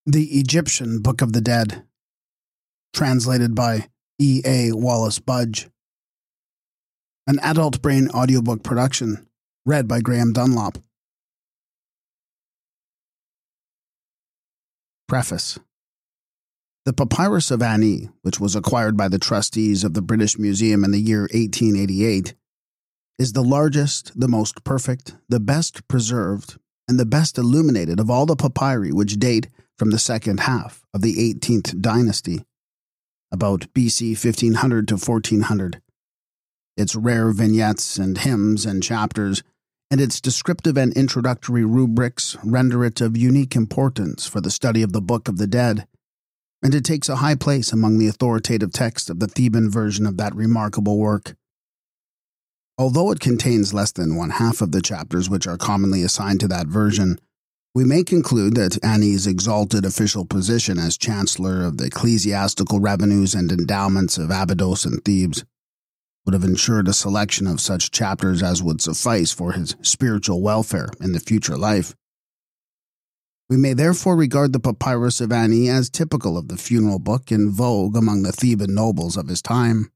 The Egyptian Book of the Dead, translated by E. A. Wallace Budge. An Adult Brain audiobook production, read by Graham Dunlop. Preface. The Papyrus of Ani, which was acquired by the trustees of the British Museum in the year 1888, is the largest, the most perfect, the best preserved, and the best illuminated of all the papyri which date from the second half of the 18th dynasty, about BC 1500 to 1400. Its rare vignettes and hymns and chapters, and its descriptive and introductory rubrics render it of unique importance for the study of the Book of the Dead, and it takes a high place among the authoritative text of the Theban version of that remarkable work. Although it contains less than one half of the chapters which are commonly assigned to that version, we may conclude that Ani's exalted official position as Chancellor of the ecclesiastical revenues and endowments of Abydos and Thebes would have ensured a selection of such chapters as would suffice for his spiritual welfare in the future life. We may therefore regard the Papyrus of Ani as typical of the funeral book in vogue among the Theban nobles of his time.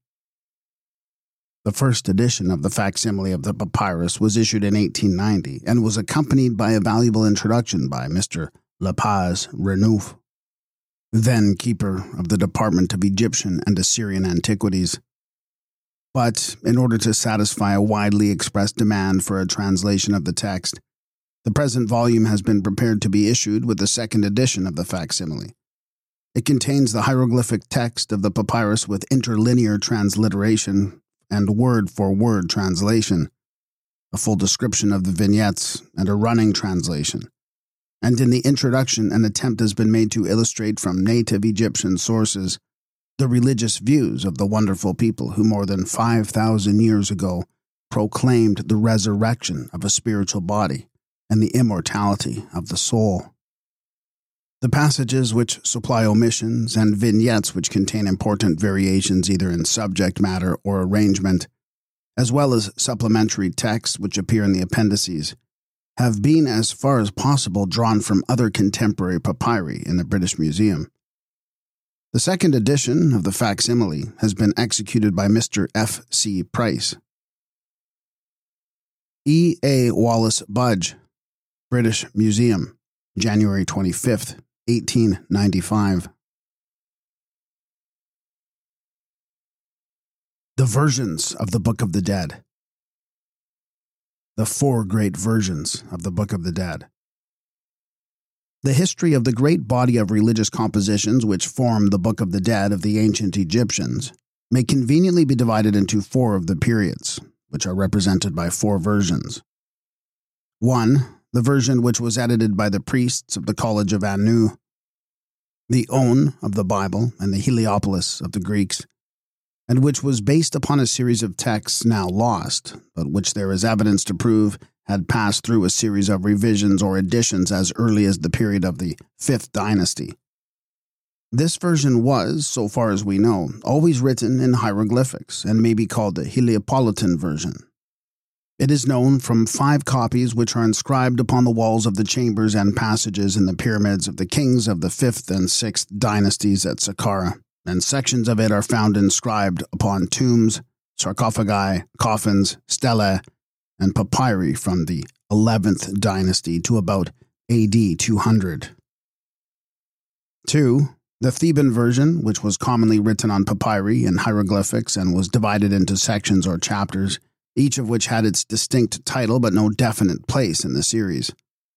The first edition of the facsimile of the papyrus was issued in 1890 and was accompanied by a valuable introduction by Mr. Lapaz Renouf, then keeper of the Department of Egyptian and Assyrian Antiquities. But in order to satisfy a widely expressed demand for a translation of the text, the present volume has been prepared to be issued with the second edition of the facsimile. It contains the hieroglyphic text of the papyrus with interlinear transliteration and word-for-word translation, a full description of the vignettes, and a running translation. And in the introduction, an attempt has been made to illustrate from native Egyptian sources the religious views of the wonderful people who more than 5,000 years ago proclaimed the resurrection of a spiritual body and the immortality of the soul. The passages which supply omissions and vignettes which contain important variations either in subject matter or arrangement, as well as supplementary texts which appear in the appendices, have been as far as possible drawn from other contemporary papyri in the British Museum. The second edition of the facsimile has been executed by Mr. F. C. Price. E. A. Wallace Budge, British Museum, January 25th, 1895. The versions of the Book of the Dead. The four great versions of the Book of the Dead. The history of the great body of religious compositions which form the Book of the Dead of the ancient Egyptians may conveniently be divided into four of the periods, which are represented by four versions. 1. The version which was edited by the priests of the College of Anu, the On of the Bible and the Heliopolis of the Greeks, and which was based upon a series of texts now lost, but which there is evidence to prove had passed through a series of revisions or additions as early as the period of the 5th dynasty. This version was, so far as we know, always written in hieroglyphics and may be called the Heliopolitan version. It is known from 5 copies which are inscribed upon the walls of the chambers and passages in the pyramids of the kings of the 5th and 6th dynasties at Saqqara, and sections of it are found inscribed upon tombs, sarcophagi, coffins, stelae, and papyri from the 11th dynasty to about AD 200. 2. The Theban version, which was commonly written on papyri and hieroglyphics and was divided into sections or chapters, each of which had its distinct title but no definite place in the series.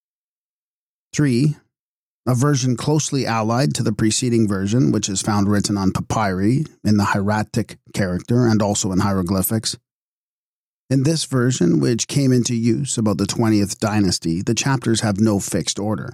3. A version closely allied to the preceding version, which is found written on papyri in the hieratic character and also in hieroglyphics. In this version, which came into use about the 20th dynasty, the chapters have no fixed order.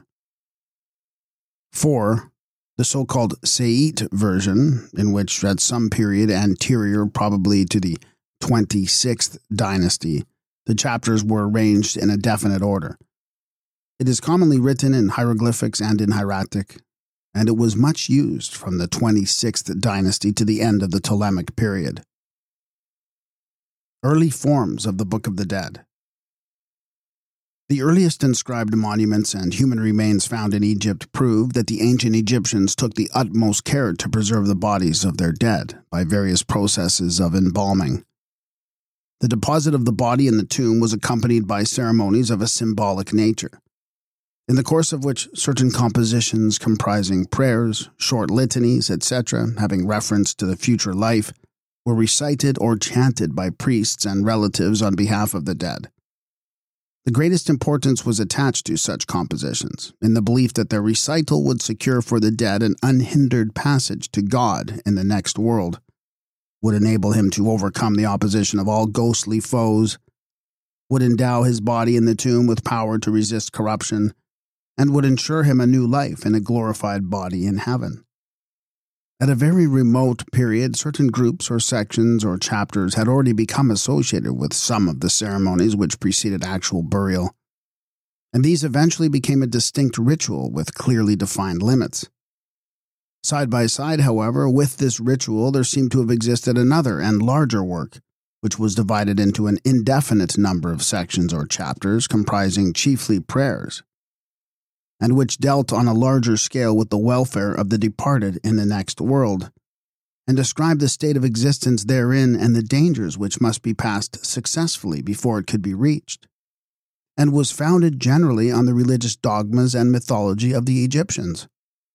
4. The so-called Sa'ite version, in which at some period anterior probably to the 26th dynasty, the chapters were arranged in a definite order. It is commonly written in hieroglyphics and in hieratic, and it was much used from the 26th dynasty to the end of the Ptolemaic period. Early forms of the Book of the Dead. The earliest inscribed monuments and human remains found in Egypt prove that the ancient Egyptians took the utmost care to preserve the bodies of their dead by various processes of embalming. The deposit of the body in the tomb was accompanied by ceremonies of a symbolic nature, in the course of which certain compositions comprising prayers, short litanies, etc., having reference to the future life, were recited or chanted by priests and relatives on behalf of the dead. The greatest importance was attached to such compositions, in the belief that their recital would secure for the dead an unhindered passage to God in the next world, would enable him to overcome the opposition of all ghostly foes, would endow his body in the tomb with power to resist corruption, and would ensure him a new life in a glorified body in heaven. At a very remote period, certain groups or sections or chapters had already become associated with some of the ceremonies which preceded actual burial, and these eventually became a distinct ritual with clearly defined limits. Side by side, however, with this ritual there seemed to have existed another and larger work, which was divided into an indefinite number of sections or chapters comprising chiefly prayers, and which dealt on a larger scale with the welfare of the departed in the next world, and described the state of existence therein and the dangers which must be passed successfully before it could be reached, and was founded generally on the religious dogmas and mythology of the Egyptians.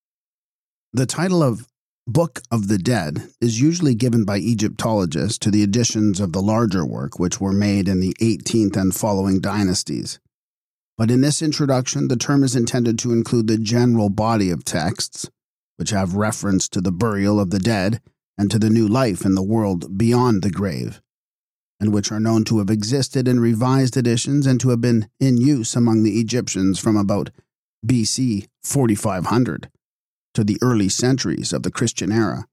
The title of Book of the Dead is usually given by Egyptologists to the editions of the larger work which were made in the 18th and following dynasties. But in this introduction, the term is intended to include the general body of texts, which have reference to the burial of the dead and to the new life in the world beyond the grave, and which are known to have existed in revised editions and to have been in use among the Egyptians from about BC 4500 to the early centuries of the Christian era.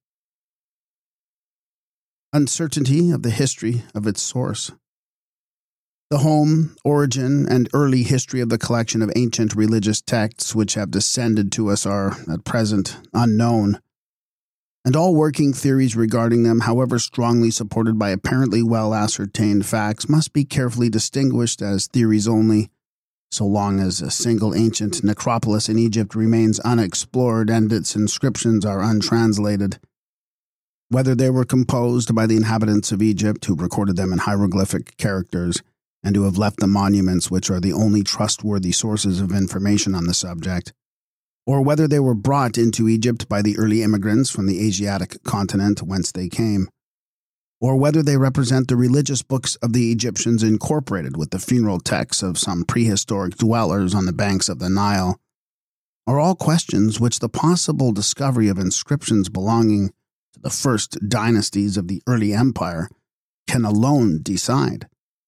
Uncertainty of the history of its source. The home, origin, and early history of the collection of ancient religious texts which have descended to us are, at present, unknown, and all working theories regarding them, however strongly supported by apparently well-ascertained facts, must be carefully distinguished as theories only, so long as a single ancient necropolis in Egypt remains unexplored and its inscriptions are untranslated. Whether they were composed by the inhabitants of Egypt who recorded them in hieroglyphic characters, and who have left the monuments which are the only trustworthy sources of information on the subject, or whether they were brought into Egypt by the early immigrants from the Asiatic continent whence they came, or whether they represent the religious books of the Egyptians incorporated with the funeral texts of some prehistoric dwellers on the banks of the Nile, are all questions which the possible discovery of inscriptions belonging to the first dynasties of the early empire can alone decide.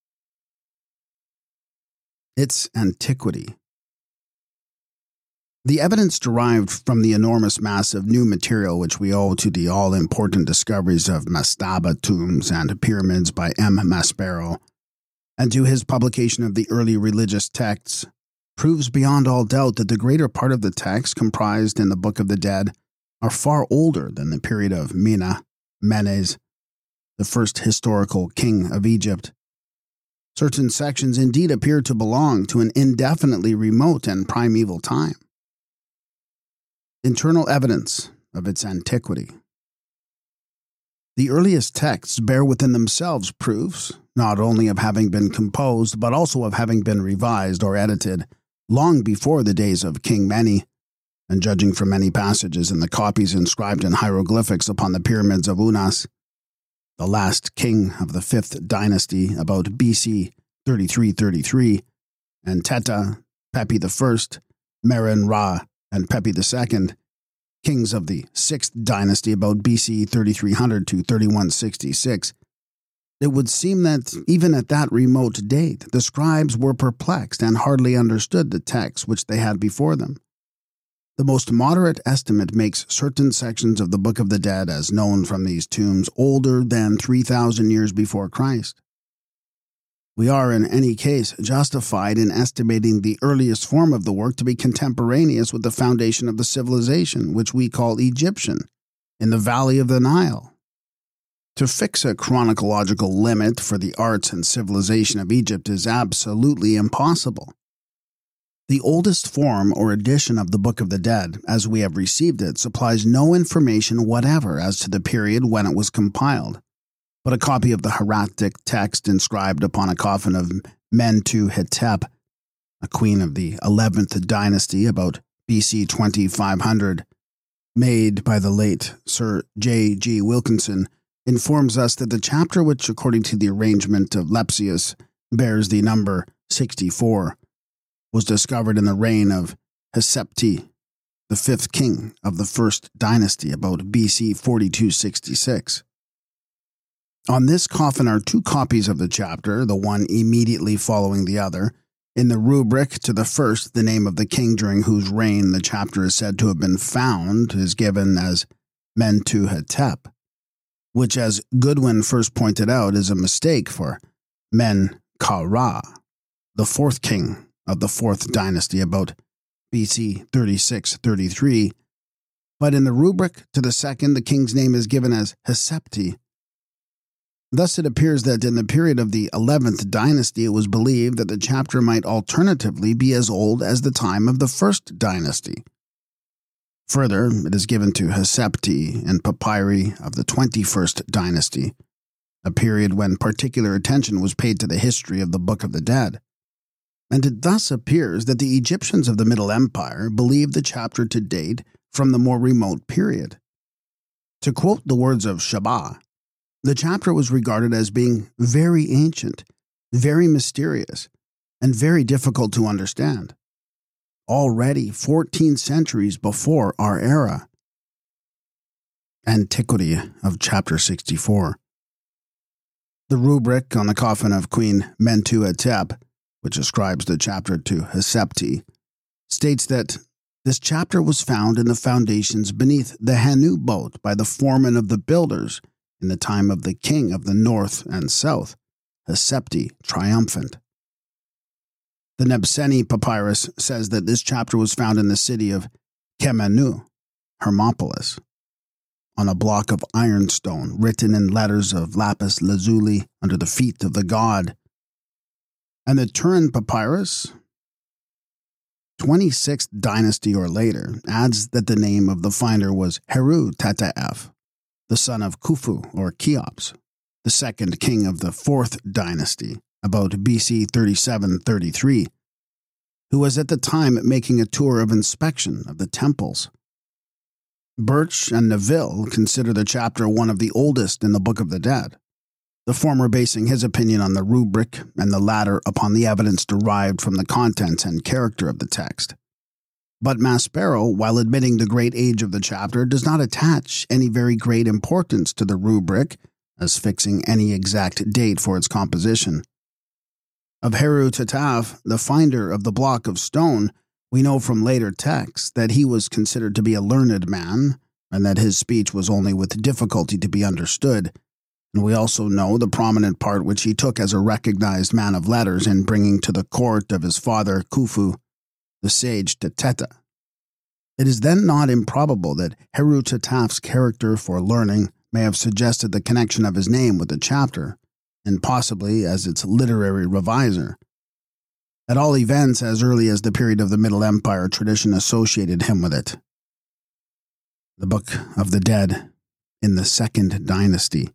Its antiquity. The evidence derived from the enormous mass of new material which we owe to the all-important discoveries of mastaba tombs and pyramids by M. Maspero, and to his publication of the early religious texts, proves beyond all doubt that the greater part of the texts comprised in the Book of the Dead are far older than the period of Menes, the first historical king of Egypt. Certain sections indeed appear to belong to an indefinitely remote and primeval time. Internal evidence of its antiquity. The earliest texts bear within themselves proofs, not only of having been composed, but also of having been revised or edited long before the days of King Mene, and judging from many passages in the copies inscribed in hieroglyphics upon the pyramids of Unas, the last king of the 5th dynasty about BC 3333, and Teta, Pepi I, Meren Ra, and Pepi II, kings of the 6th dynasty about BC 3300 to 3166, it would seem that even at that remote date, the scribes were perplexed and hardly understood the texts which they had before them. The most moderate estimate makes certain sections of the Book of the Dead, as known from these tombs, older than 3,000 years before Christ. We are, in any case, justified in estimating the earliest form of the work to be contemporaneous with the foundation of the civilization, which we call Egyptian, in the valley of the Nile. To fix a chronological limit for the arts and civilization of Egypt is absolutely impossible, The oldest form or edition of the Book of the Dead, as we have received it, supplies no information whatever as to the period when it was compiled, but a copy of the hieratic text inscribed upon a coffin of Mentuhotep, a queen of the 11th dynasty about BC 2500, made by the late Sir J. G. Wilkinson, informs us that the chapter which, according to the arrangement of Lepsius, bears the number 64, was discovered in the reign of Hesepti, the fifth king of the first dynasty, about BC 4266. On this coffin are two copies of the chapter, the one immediately following the other. In the rubric to the first, the name of the king during whose reign the chapter is said to have been found is given as Mentuhotep, which, as Goodwin first pointed out, is a mistake for Men-Kau-Ra, the fourth king of the fourth dynasty, about BC 3633. But in the rubric to the second, the king's name is given as Hesepti. Thus it appears that in the period of the 11th dynasty it was believed that the chapter might alternatively be as old as the time of the first dynasty. Further, it is given to Hesepti in papyri of the 21st dynasty, a period when particular attention was paid to the history of the Book of the Dead. And it thus appears that the Egyptians of the Middle Empire believed the chapter to date from the more remote period. To quote the words of Shabbat, the chapter was regarded as being very ancient, very mysterious, and very difficult to understand. Already 14 centuries before our era. Antiquity of Chapter 64. The rubric on the coffin of Queen Mentuhotep, which ascribes the chapter to Hesepti, states that this chapter was found in the foundations beneath the Hanu boat by the foreman of the builders in the time of the king of the north and south, Hesepti Triumphant. The Nebseni papyrus says that this chapter was found in the city of Kemenu, Hermopolis, on a block of ironstone written in letters of lapis lazuli under the feet of the god. And the Turin papyrus, 26th dynasty or later, adds that the name of the finder was Heru Tataef, the son of Khufu or Cheops, the second king of the fourth dynasty, about BC 3733, who was at the time making a tour of inspection of the temples. Birch and Neville consider the chapter one of the oldest in the Book of the Dead, the former basing his opinion on the rubric and the latter upon the evidence derived from the contents and character of the text. But Maspero, while admitting the great age of the chapter, does not attach any very great importance to the rubric as fixing any exact date for its composition. Of Heru Tataef, the finder of the block of stone, we know from later texts that he was considered to be a learned man, and that his speech was only with difficulty to be understood, and we also know the prominent part which he took as a recognized man of letters in bringing to the court of his father Khufu the sage Teteta. It is then not improbable that Heru Tataef's character for learning may have suggested the connection of his name with the chapter, and possibly as its literary reviser. At all events, as early as the period of the Middle Empire, tradition associated him with it. The Book of the Dead in the Second Dynasty.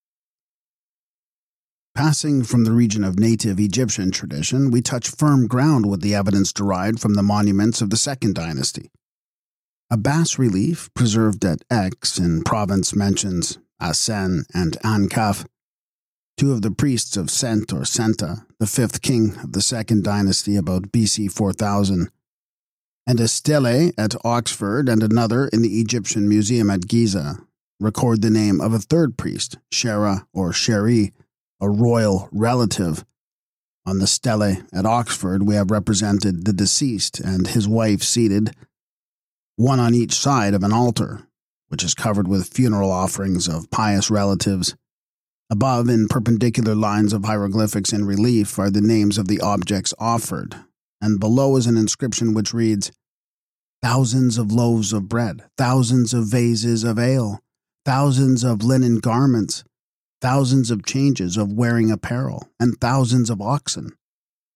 Passing from the region of native Egyptian tradition, we touch firm ground with the evidence derived from the monuments of the Second Dynasty. A bas-relief preserved at Aix in province mentions Asen and Ankaf, two of the priests of Sent or Senta, the fifth king of the Second Dynasty about BC 4000, and a stele at Oxford and another in the Egyptian Museum at Giza record the name of a third priest, Shera or Sheri, a royal relative. On the stele at Oxford we have represented the deceased and his wife seated, one on each side of an altar, which is covered with funeral offerings of pious relatives. Above, in perpendicular lines of hieroglyphics in relief, are the names of the objects offered, and below is an inscription which reads, "Thousands of loaves of bread, thousands of vases of ale, thousands of linen garments, thousands of changes of wearing apparel, and thousands of oxen."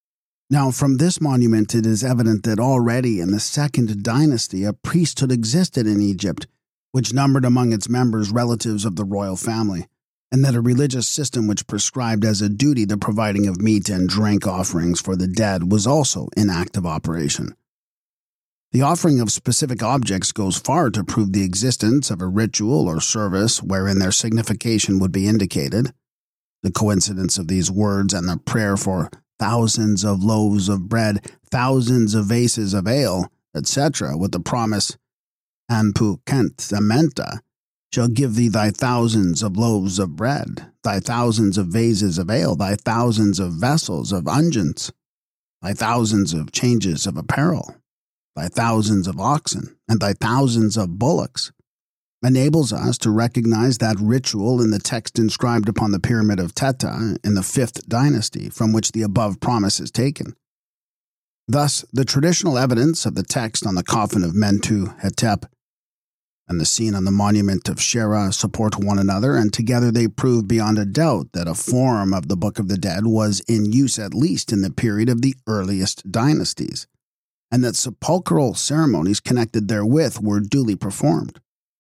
Now, from this monument it is evident that already in the Second Dynasty a priesthood existed in Egypt, which numbered among its members relatives of the royal family, and that a religious system which prescribed as a duty the providing of meat and drink offerings for the dead was also in active operation. The offering of specific objects goes far to prove the existence of a ritual or service wherein their signification would be indicated. The coincidence of these words and the prayer for thousands of loaves of bread, thousands of vases of ale, etc., with the promise, Anpu Kent Amenta, shall give thee thy thousands of loaves of bread, thy thousands of vases of ale, thy thousands of vessels of unguents, thy thousands of changes of apparel, thy thousands of oxen, and thy thousands of bullocks, enables us to recognize that ritual in the text inscribed upon the Pyramid of Teta in the 5th dynasty, from which the above promise is taken. Thus, the traditional evidence of the text on the coffin of Mentu Hetep and the scene on the monument of Shera support one another, and together they prove beyond a doubt that a form of the Book of the Dead was in use at least in the period of the earliest dynasties, and that sepulchral ceremonies connected therewith were duly performed.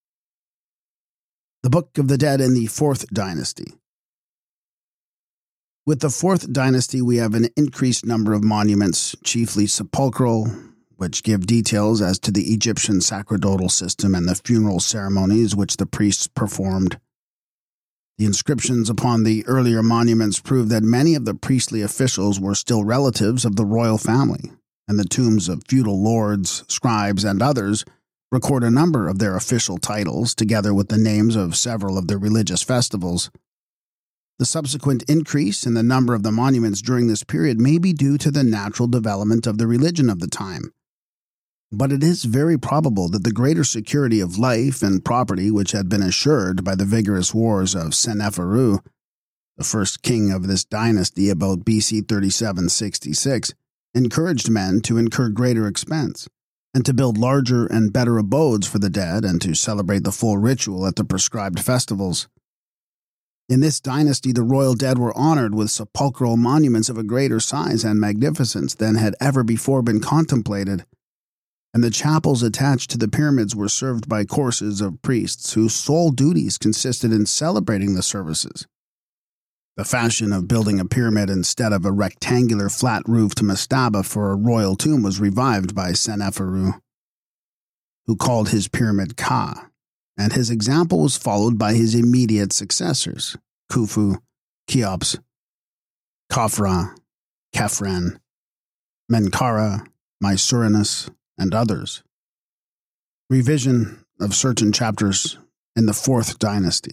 The Book of the Dead in the 4th dynasty. With the 4th dynasty, we have an increased number of monuments, chiefly sepulchral, which give details as to the Egyptian sacerdotal system and the funeral ceremonies which the priests performed. The inscriptions upon the earlier monuments prove that many of the priestly officials were still relatives of the royal family, and the tombs of feudal lords, scribes, and others record a number of their official titles, together with the names of several of their religious festivals. The subsequent increase in the number of the monuments during this period may be due to the natural development of the religion of the time. But it is very probable that the greater security of life and property which had been assured by the vigorous wars of Seneferu, the first king of this dynasty about BC 3766, encouraged men to incur greater expense, and to build larger and better abodes for the dead, and to celebrate the full ritual at the prescribed festivals. In this dynasty, the royal dead were honored with sepulchral monuments of a greater size and magnificence than had ever before been contemplated, and the chapels attached to the pyramids were served by courses of priests whose sole duties consisted in celebrating the services. The fashion of building a pyramid instead of a rectangular flat-roofed mastaba for a royal tomb was revived by Seneferu, who called his pyramid Ka, and his example was followed by his immediate successors, Khufu, Cheops, Khafra, Khephren, Menkaura, Mycerinus, and others. Revision of certain chapters in the 4th dynasty.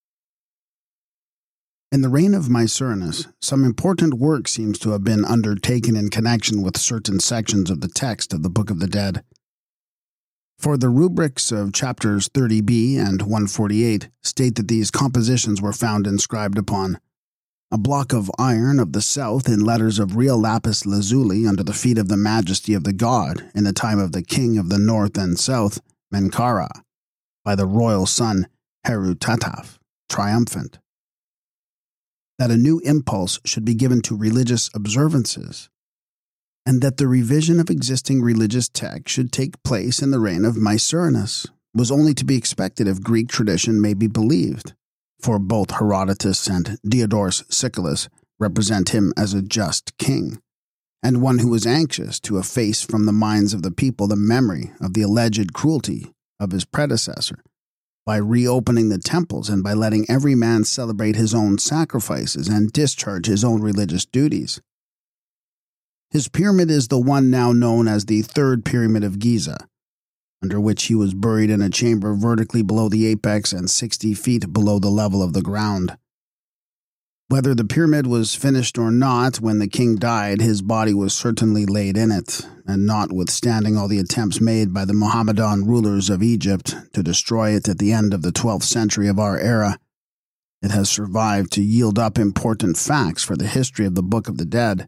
In the reign of Mycerinus, some important work seems to have been undertaken in connection with certain sections of the text of the Book of the Dead. For the rubrics of chapters 30b and 148 state that these compositions were found inscribed upon a block of iron of the south in letters of real lapis lazuli under the feet of the majesty of the god in the time of the king of the north and south, Menkaura, by the royal son Herutataf, triumphant. That a new impulse should be given to religious observances, and that the revision of existing religious texts should take place in the reign of Mycerinus was only to be expected if Greek tradition may be believed, for both Herodotus and Diodorus Siculus represent him as a just king, and one who was anxious to efface from the minds of the people the memory of the alleged cruelty of his predecessor, by reopening the temples and by letting every man celebrate his own sacrifices and discharge his own religious duties. His pyramid is the one now known as the 3rd Pyramid of Giza, under which he was buried in a chamber vertically below the apex and 60 feet below the level of the ground. Whether the pyramid was finished or not, when the king died, his body was certainly laid in it, and notwithstanding all the attempts made by the Mohammedan rulers of Egypt to destroy it at the end of the 12th century of our era, it has survived to yield up important facts for the history of the Book of the Dead.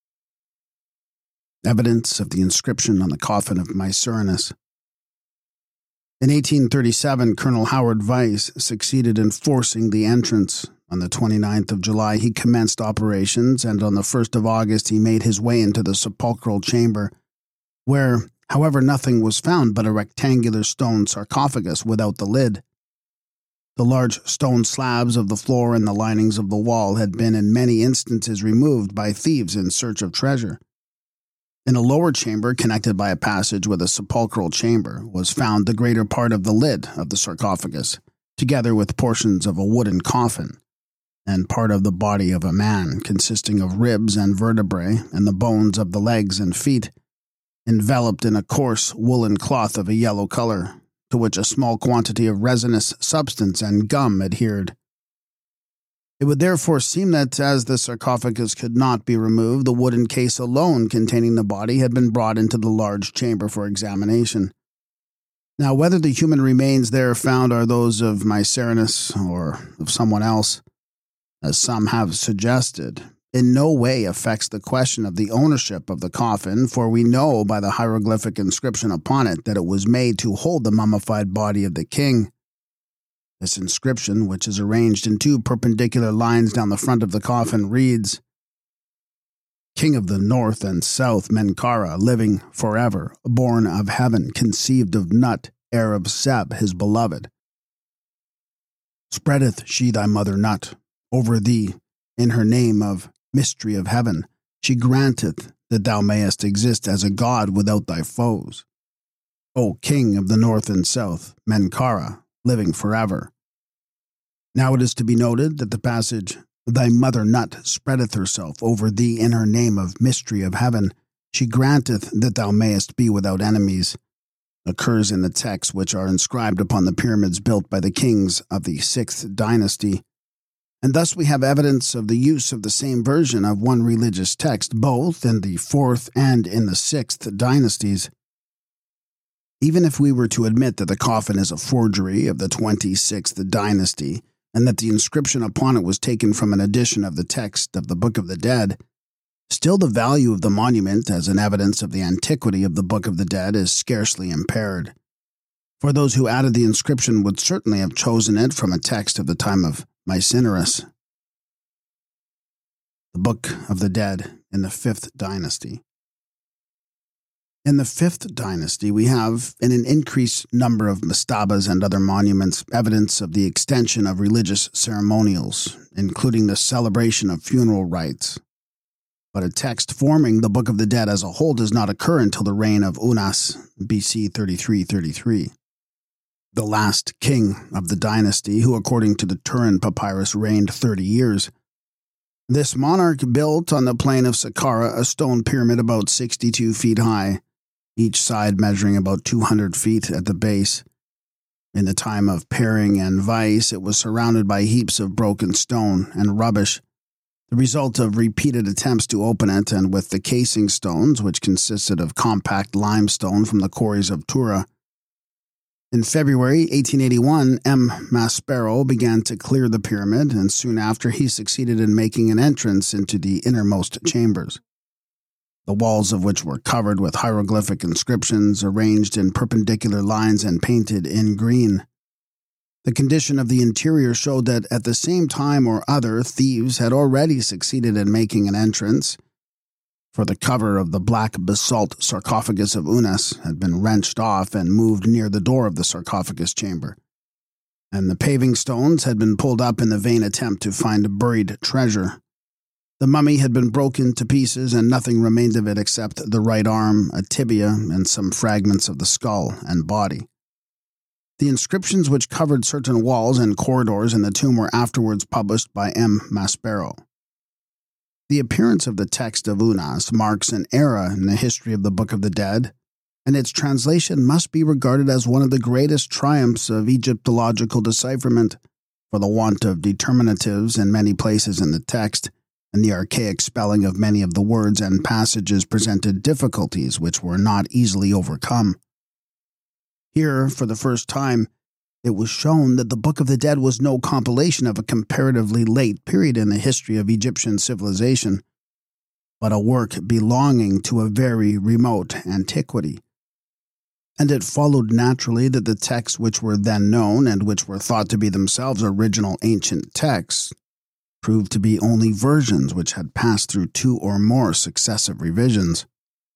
Evidence of the inscription on the coffin of Mycerinus. In 1837, Colonel Howard Weiss succeeded in forcing the entrance, On the 29th of July, he commenced operations, and on the 1st of August, he made his way into the sepulchral chamber, where, however, nothing was found but a rectangular stone sarcophagus without the lid. The large stone slabs of the floor and the linings of the wall had been in many instances removed by thieves in search of treasure. In a lower chamber connected by a passage with a sepulchral chamber was found the greater part of the lid of the sarcophagus, together with portions of a wooden coffin, and part of the body of a man, consisting of ribs and vertebrae, and the bones of the legs and feet, enveloped in a coarse woolen cloth of a yellow color, to which a small quantity of resinous substance and gum adhered. It would therefore seem that, as the sarcophagus could not be removed, the wooden case alone containing the body had been brought into the large chamber for examination. Now, whether the human remains there found are those of Mycerinus or of someone else, as some have suggested, in no way affects the question of the ownership of the coffin, for we know by the hieroglyphic inscription upon it that it was made to hold the mummified body of the king. This inscription, which is arranged in 2 perpendicular lines down the front of the coffin, reads, King of the North and South, Menkaura, living forever, born of heaven, conceived of Nut, heir of Seb, his beloved. Spreadeth she thy mother Nut over thee in her name of mystery of heaven. She granteth that thou mayest exist as a god without thy foes. O King of the North and South, Menkaura, living forever. Now it is to be noted that the passage, Thy mother Nut spreadeth herself over thee in her name of mystery of heaven, she granteth that thou mayest be without enemies, occurs in the texts which are inscribed upon the pyramids built by the kings of the 6th dynasty, and thus we have evidence of the use of the same version of one religious text both in the 4th and in the 6th dynasties. Even if we were to admit that the coffin is a forgery of the 26th dynasty, and that the inscription upon it was taken from an edition of the text of the Book of the Dead, still the value of the monument as an evidence of the antiquity of the Book of the Dead is scarcely impaired. For those who added the inscription would certainly have chosen it from a text of the time of Mycerinus. The Book of the Dead in the 5th dynasty. In the 5th dynasty, we have, in an increased number of mastabas and other monuments, evidence of the extension of religious ceremonials, including the celebration of funeral rites. But a text forming the Book of the Dead as a whole does not occur until the reign of Unas, BC 3333. The last king of the dynasty, who according to the Turin Papyrus reigned 30 years. This monarch built on the plain of Saqqara a stone pyramid about 62 feet high, each side measuring about 200 feet at the base. In the time of Paring and Vice, it was surrounded by heaps of broken stone and rubbish, the result of repeated attempts to open it, and with the casing stones, which consisted of compact limestone from the quarries of Tura. In February 1881, M. Maspero began to clear the pyramid, and soon after he succeeded in making an entrance into the innermost chambers, the walls of which were covered with hieroglyphic inscriptions arranged in perpendicular lines and painted in green. The condition of the interior showed that at the same time or other thieves had already succeeded in making an entrance, for the cover of the black basalt sarcophagus of Unas had been wrenched off and moved near the door of the sarcophagus chamber, and the paving stones had been pulled up in the vain attempt to find buried treasure. The mummy had been broken to pieces, and nothing remained of it except the right arm, a tibia, and some fragments of the skull and body. The inscriptions which covered certain walls and corridors in the tomb were afterwards published by M. Maspero. The appearance of the text of Unas marks an era in the history of the Book of the Dead, and its translation must be regarded as one of the greatest triumphs of Egyptological decipherment, for the want of determinatives in many places in the text, and the archaic spelling of many of the words and passages presented difficulties which were not easily overcome. Here, for the first time, it was shown that the Book of the Dead was no compilation of a comparatively late period in the history of Egyptian civilization, but a work belonging to a very remote antiquity. And it followed naturally that the texts which were then known and which were thought to be themselves original ancient texts proved to be only versions which had passed through 2 or more successive revisions.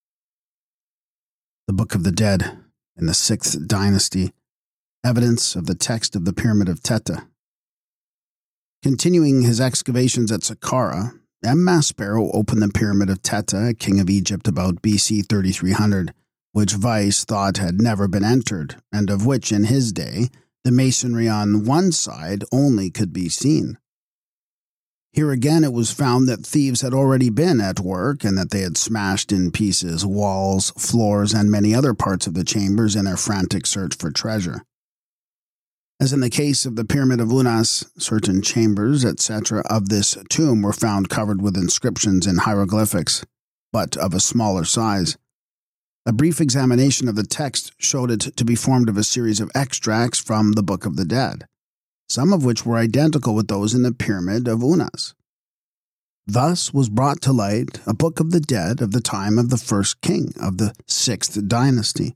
The Book of the Dead in the 6th Dynasty, evidence of the text of the Pyramid of Teta. Continuing his excavations at Saqqara, M. Maspero opened the Pyramid of Teta, king of Egypt, about BC 3300, which Weiss thought had never been entered, and of which, in his day, the masonry on one side only could be seen. Here again it was found that thieves had already been at work and that they had smashed in pieces walls, floors, and many other parts of the chambers in their frantic search for treasure. As in the case of the Pyramid of Unas, certain chambers, etc., of this tomb were found covered with inscriptions in hieroglyphics, but of a smaller size. A brief examination of the text showed it to be formed of a series of extracts from the Book of the Dead, some of which were identical with those in the Pyramid of Unas. Thus was brought to light a Book of the Dead of the time of the first king of the 6th Dynasty,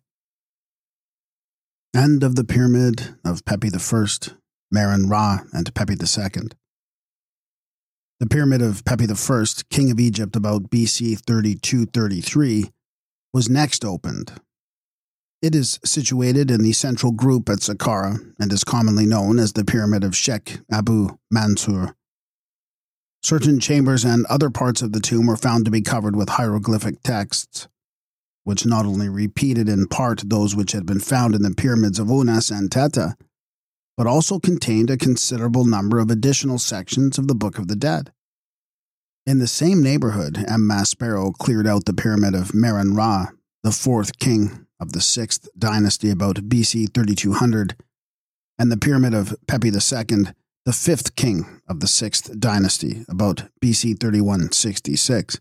and of the Pyramid of Pepi I, Meron Ra, and Pepi II. The Pyramid of Pepi I, king of Egypt about BC 32-33, was next opened. It is situated in the central group at Saqqara and is commonly known as the Pyramid of Sheikh Abu Mansur. Certain chambers and other parts of the tomb were found to be covered with hieroglyphic texts, which not only repeated in part those which had been found in the pyramids of Unas and Teta, but also contained a considerable number of additional sections of the Book of the Dead. In the same neighborhood, M. Maspero cleared out the Pyramid of Meron Ra, the 4th king of the 6th Dynasty about BC 3200, and the Pyramid of Pepi II, the 5th king of the 6th Dynasty about BC 3166.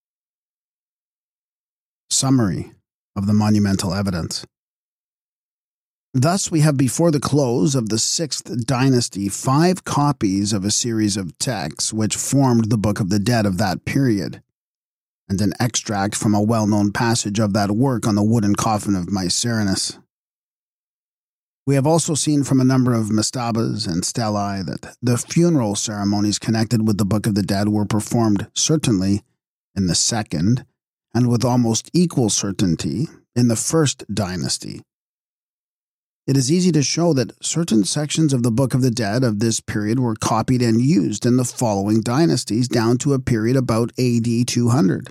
Summary of the monumental evidence. Thus we have before the close of the 6th Dynasty 5 copies of a series of texts which formed the Book of the Dead of that period, and an extract from a well-known passage of that work on the wooden coffin of Mycerinus. We have also seen from a number of mastabas and stelae that the funeral ceremonies connected with the Book of the Dead were performed certainly in the 2nd, and with almost equal certainty in the 1st Dynasty. It is easy to show that certain sections of the Book of the Dead of this period were copied and used in the following dynasties down to a period about AD 200.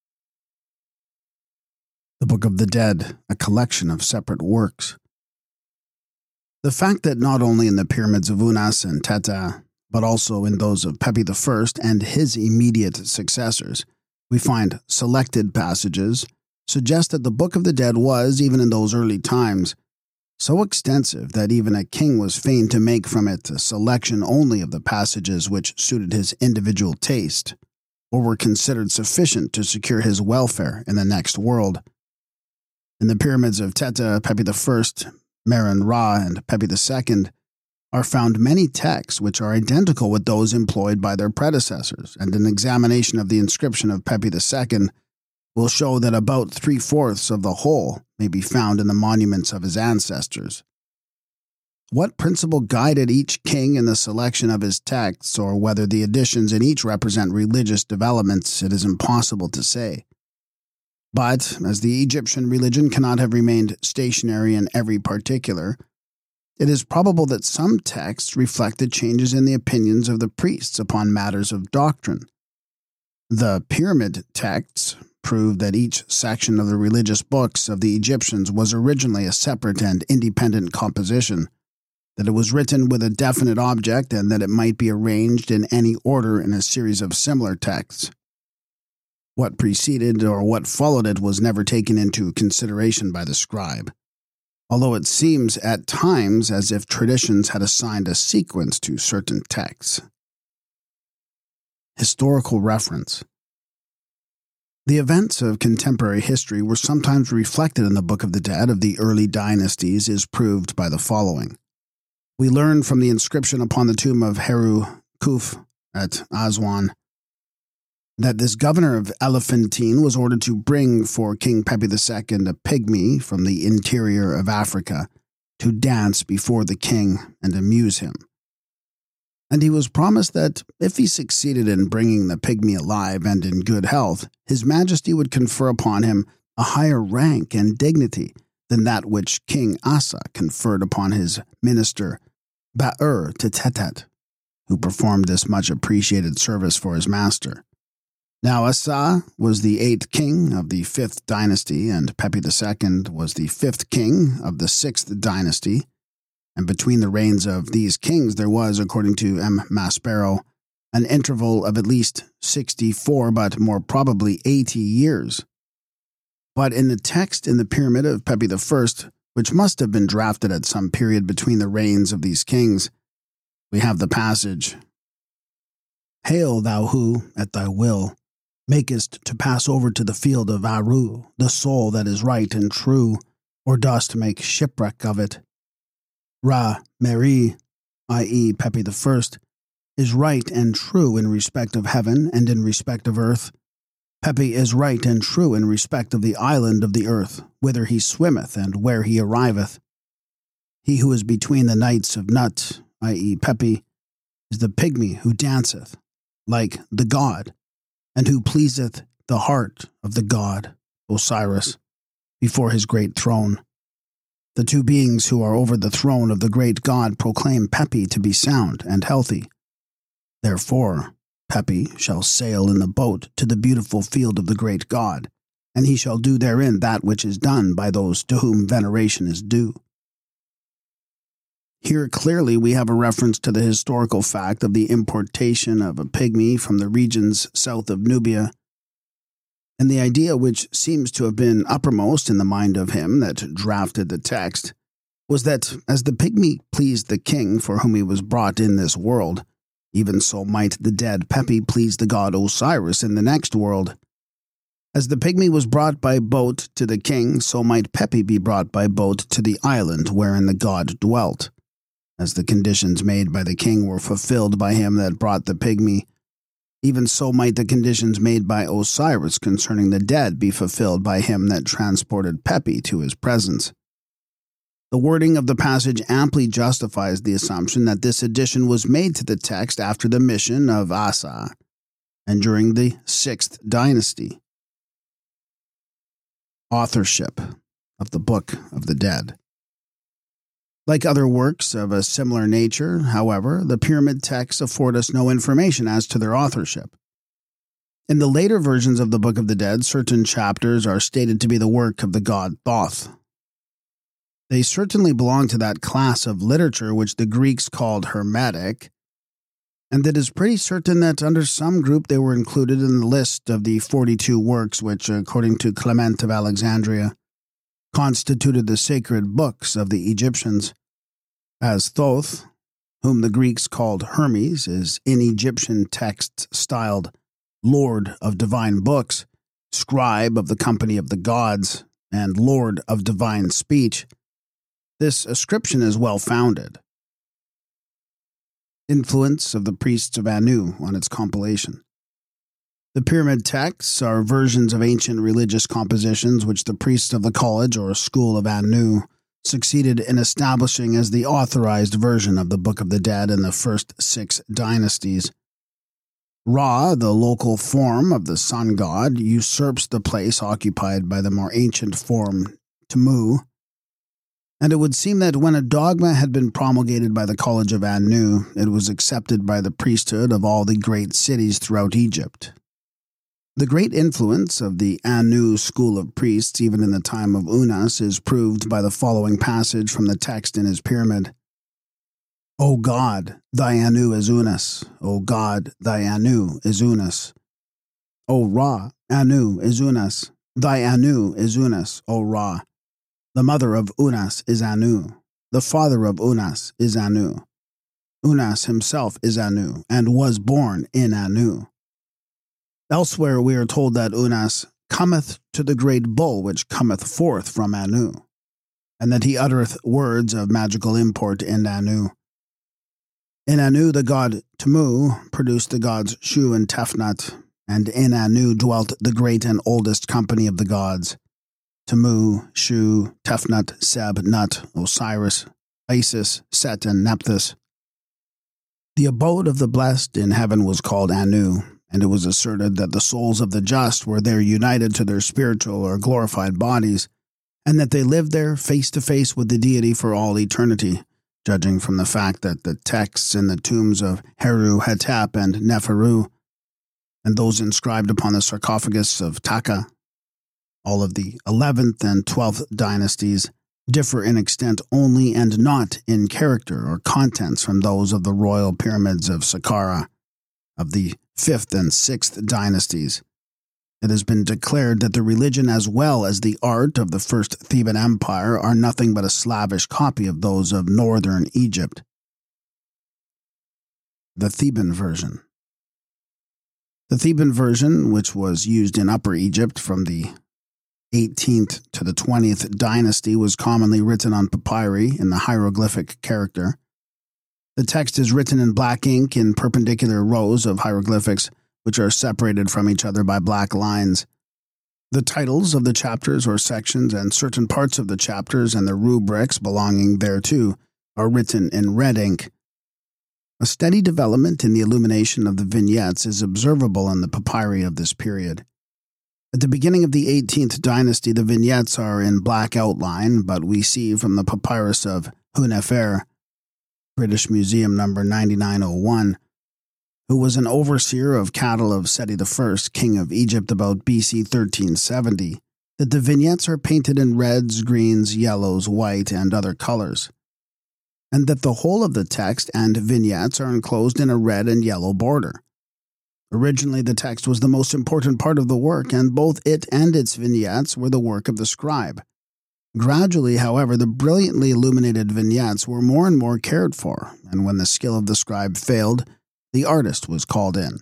The Book of the Dead, a collection of separate works. The fact that not only in the pyramids of Unas and Teta, but also in those of Pepi I and his immediate successors, we find selected passages, suggest that the Book of the Dead was, even in those early times, so extensive that even a king was fain to make from it a selection only of the passages which suited his individual taste, or were considered sufficient to secure his welfare in the next world. In the pyramids of Teta, Pepi I, Meron Ra, and Pepi II, are found many texts which are identical with those employed by their predecessors, and an examination of the inscription of Pepi II will show that about 3/4 of the whole may be found in the monuments of his ancestors. What principle guided each king in the selection of his texts, or whether the additions in each represent religious developments, it is impossible to say. But, as the Egyptian religion cannot have remained stationary in every particular, it is probable that some texts reflected changes in the opinions of the priests upon matters of doctrine. The pyramid texts prove that each section of the religious books of the Egyptians was originally a separate and independent composition, that it was written with a definite object, and that it might be arranged in any order in a series of similar texts. What preceded or what followed it was never taken into consideration by the scribe, although it seems at times as if traditions had assigned a sequence to certain texts. Historical reference. The events of contemporary history were sometimes reflected in the Book of the Dead of the early dynasties is proved by the following. We learn from the inscription upon the tomb of Heru Kuf at Aswan that this governor of Elephantine was ordered to bring for King Pepi II a pygmy from the interior of Africa to dance before the king and amuse him. And he was promised that if he succeeded in bringing the pygmy alive and in good health, his majesty would confer upon him a higher rank and dignity than that which King Asa conferred upon his minister Ba'ur-Tetet, who performed this much appreciated service for his master. Now Asa was the 8th king of the 5th dynasty, and Pepi II was the 5th king of the 6th dynasty, and between the reigns of these kings there was, according to M. Maspero, an interval of at least 64, but more probably 80 years. But in the text in the Pyramid of Pepi I, which must have been drafted at some period between the reigns of these kings, we have the passage, "Hail, thou who, at thy will, makest to pass over to the field of Aru the soul that is right and true, or dost make shipwreck of it. Ra-Meri, i.e. Pepi I, is right and true in respect of heaven and in respect of earth. Pepi is right and true in respect of the island of the earth, whither he swimmeth and where he arriveth. He who is between the nights of Nut, i.e. Pepi, is the pygmy who danceth, like the god, and who pleaseth the heart of the god, Osiris, before his great throne. The two beings who are over the throne of the great god proclaim Pepi to be sound and healthy. Therefore, Pepi shall sail in the boat to the beautiful field of the great god, and he shall do therein that which is done by those to whom veneration is due." Here clearly we have a reference to the historical fact of the importation of a pygmy from the regions south of Nubia, and the idea which seems to have been uppermost in the mind of him that drafted the text was that as the pygmy pleased the king for whom he was brought in this world, even so might the dead Pepi please the god Osiris in the next world. As the pygmy was brought by boat to the king, so might Pepi be brought by boat to the island wherein the god dwelt. As the conditions made by the king were fulfilled by him that brought the pygmy, even so might the conditions made by Osiris concerning the dead be fulfilled by him that transported Pepi to his presence. The wording of the passage amply justifies the assumption that this addition was made to the text after the mission of Asa, and during the 6th dynasty. Authorship of the Book of the Dead. Like other works of a similar nature, however, the pyramid texts afford us no information as to their authorship. In the later versions of the Book of the Dead, certain chapters are stated to be the work of the god Thoth. They certainly belong to that class of literature which the Greeks called Hermetic, and it is pretty certain that under some group they were included in the list of the 42 works which, according to Clement of Alexandria, constituted the sacred books of the Egyptians, as Thoth, whom the Greeks called Hermes, is in Egyptian texts styled Lord of Divine Books, Scribe of the Company of the Gods, and Lord of Divine Speech. This ascription is well founded. Influence of the priests of Anu on its compilation. The pyramid texts are versions of ancient religious compositions which the priests of the college or school of Anu succeeded in establishing as the authorized version of the Book of the Dead in the first 6 dynasties. Ra, the local form of the sun god, usurps the place occupied by the more ancient form Tmu, and it would seem that when a dogma had been promulgated by the College of Anu, it was accepted by the priesthood of all the great cities throughout Egypt. The great influence of the Anu school of priests, even in the time of Unas, is proved by the following passage from the text in his pyramid. O God, thy Anu is Unas. O God, thy Anu is Unas. O Ra, Anu is Unas. Thy Anu is Unas, O Ra. The mother of Unas is Anu. The father of Unas is Anu. Unas himself is Anu, and was born in Anu. Elsewhere we are told that Unas cometh to the great bull which cometh forth from Anu, and that he uttereth words of magical import in Anu. In Anu the god Tmu produced the gods Shu and Tefnut, and in Anu dwelt the great and oldest company of the gods, Tmu, Shu, Tefnut, Seb, Nut, Osiris, Isis, Set, and Nephthys. The abode of the blessed in heaven was called Anu, and it was asserted that the souls of the just were there united to their spiritual or glorified bodies, and that they lived there face to face with the deity for all eternity, judging from the fact that the texts in the tombs of Heru Hetep and Neferu, and those inscribed upon the sarcophagus of Taka, all of the 11th and 12th dynasties, differ in extent only and not in character or contents from those of the royal pyramids of Saqqara, of the 5th and 6th dynasties. It has been declared that the religion as well as the art of the First Theban Empire are nothing but a Slavish copy of those of northern Egypt. The Theban version. The Theban version, which was used in Upper Egypt from the 18th to the 20th dynasty, was commonly written on papyri in the hieroglyphic character. The text is written in black ink in perpendicular rows of hieroglyphics, which are separated from each other by black lines. The titles of the chapters or sections and certain parts of the chapters and the rubrics belonging thereto are written in red ink. A steady development in the illumination of the vignettes is observable in the papyri of this period. At the beginning of the 18th dynasty, the vignettes are in black outline, but we see from the papyrus of Hunefer, British Museum number 9901, who was an overseer of cattle of Seti I, king of Egypt about BC 1370, that the vignettes are painted in reds, greens, yellows, white, and other colors, and that the whole of the text and vignettes are enclosed in a red and yellow border. Originally, the text was the most important part of the work, and both it and its vignettes were the work of the scribe. Gradually, however, the brilliantly illuminated vignettes were more and more cared for, and when the skill of the scribe failed, the artist was called in.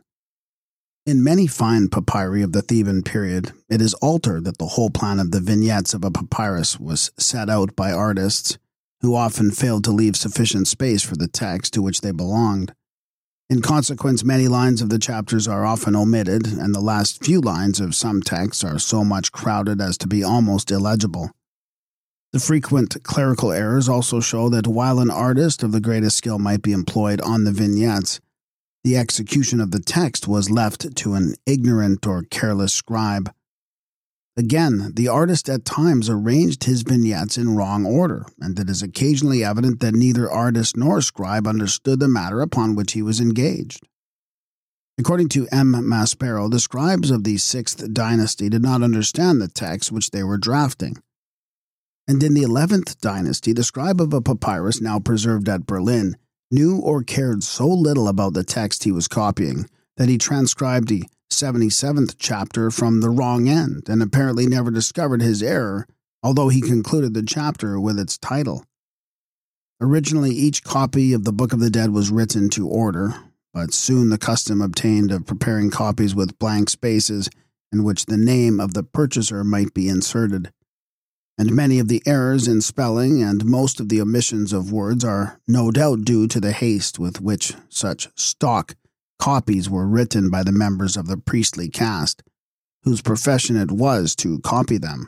In many fine papyri of the Theban period, it is altered that the whole plan of the vignettes of a papyrus was set out by artists, who often failed to leave sufficient space for the text to which they belonged. In consequence, many lines of the chapters are often omitted, and the last few lines of some texts are so much crowded as to be almost illegible. The frequent clerical errors also show that while an artist of the greatest skill might be employed on the vignettes, the execution of the text was left to an ignorant or careless scribe. Again, the artist at times arranged his vignettes in wrong order, and it is occasionally evident that neither artist nor scribe understood the matter upon which he was engaged. According to M. Maspero, the scribes of the 6th dynasty did not understand the text which they were drafting. And in the 11th dynasty, the scribe of a papyrus now preserved at Berlin knew or cared so little about the text he was copying that he transcribed the 77th chapter from the wrong end and apparently never discovered his error, although he concluded the chapter with its title. Originally, each copy of the Book of the Dead was written to order, but soon the custom obtained of preparing copies with blank spaces in which the name of the purchaser might be inserted. And many of the errors in spelling and most of the omissions of words are no doubt due to the haste with which such stock copies were written by the members of the priestly caste, whose profession it was to copy them.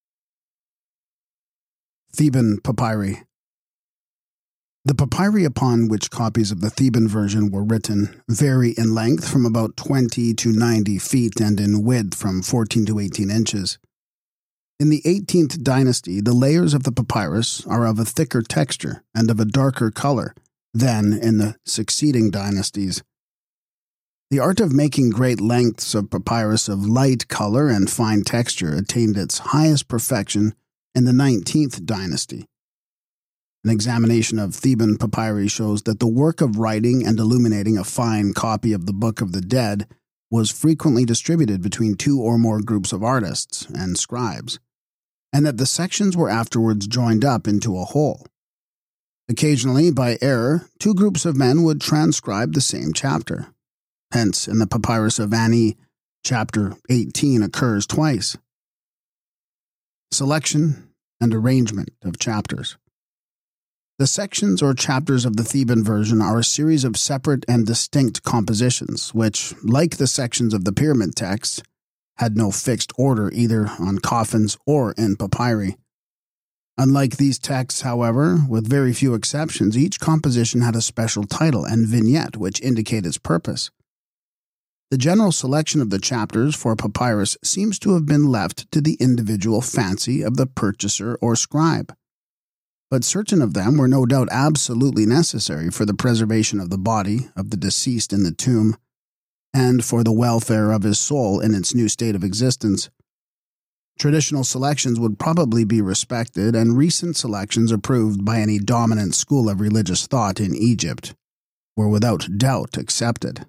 Theban Papyri. The papyri upon which copies of the Theban version were written vary in length from about 20 to 90 feet and in width from 14 to 18 inches. In the 18th dynasty, the layers of the papyrus are of a thicker texture and of a darker color than in the succeeding dynasties. The art of making great lengths of papyrus of light color and fine texture attained its highest perfection in the 19th dynasty. An examination of Theban papyri shows that the work of writing and illuminating a fine copy of the Book of the Dead was frequently distributed between two or more groups of artists and scribes, and that the sections were afterwards joined up into a whole. Occasionally, by error, two groups of men would transcribe the same chapter. Hence, in the Papyrus of Ani, chapter 18 occurs twice. Selection and arrangement of chapters. The sections or chapters of the Theban version are a series of separate and distinct compositions, which, like the sections of the pyramid texts, had no fixed order either on coffins or in papyri. Unlike these texts, however, with very few exceptions, each composition had a special title and vignette which indicate its purpose. The general selection of the chapters for a papyrus seems to have been left to the individual fancy of the purchaser or scribe, but certain of them were no doubt absolutely necessary for the preservation of the body of the deceased in the tomb and for the welfare of his soul in its new state of existence. Traditional selections would probably be respected, and recent selections approved by any dominant school of religious thought in Egypt were without doubt accepted.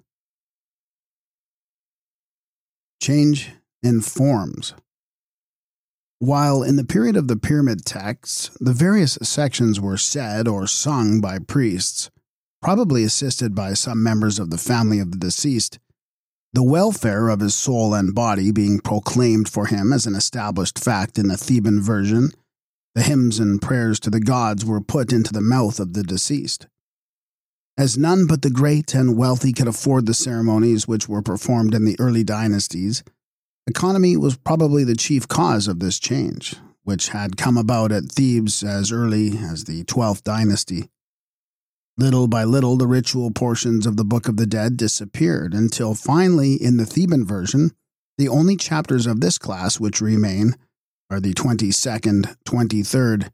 Change in forms. While in the period of the pyramid texts, the various sections were said or sung by priests, probably assisted by some members of the family of the deceased, the welfare of his soul and body being proclaimed for him as an established fact in the Theban version, the hymns and prayers to the gods were put into the mouth of the deceased. As none but the great and wealthy could afford the ceremonies which were performed in the early dynasties, economy was probably the chief cause of this change, which had come about at Thebes as early as the 12th dynasty. Little by little, the ritual portions of the Book of the Dead disappeared until finally, in the Theban version, the only chapters of this class which remain are the 22nd, 23rd,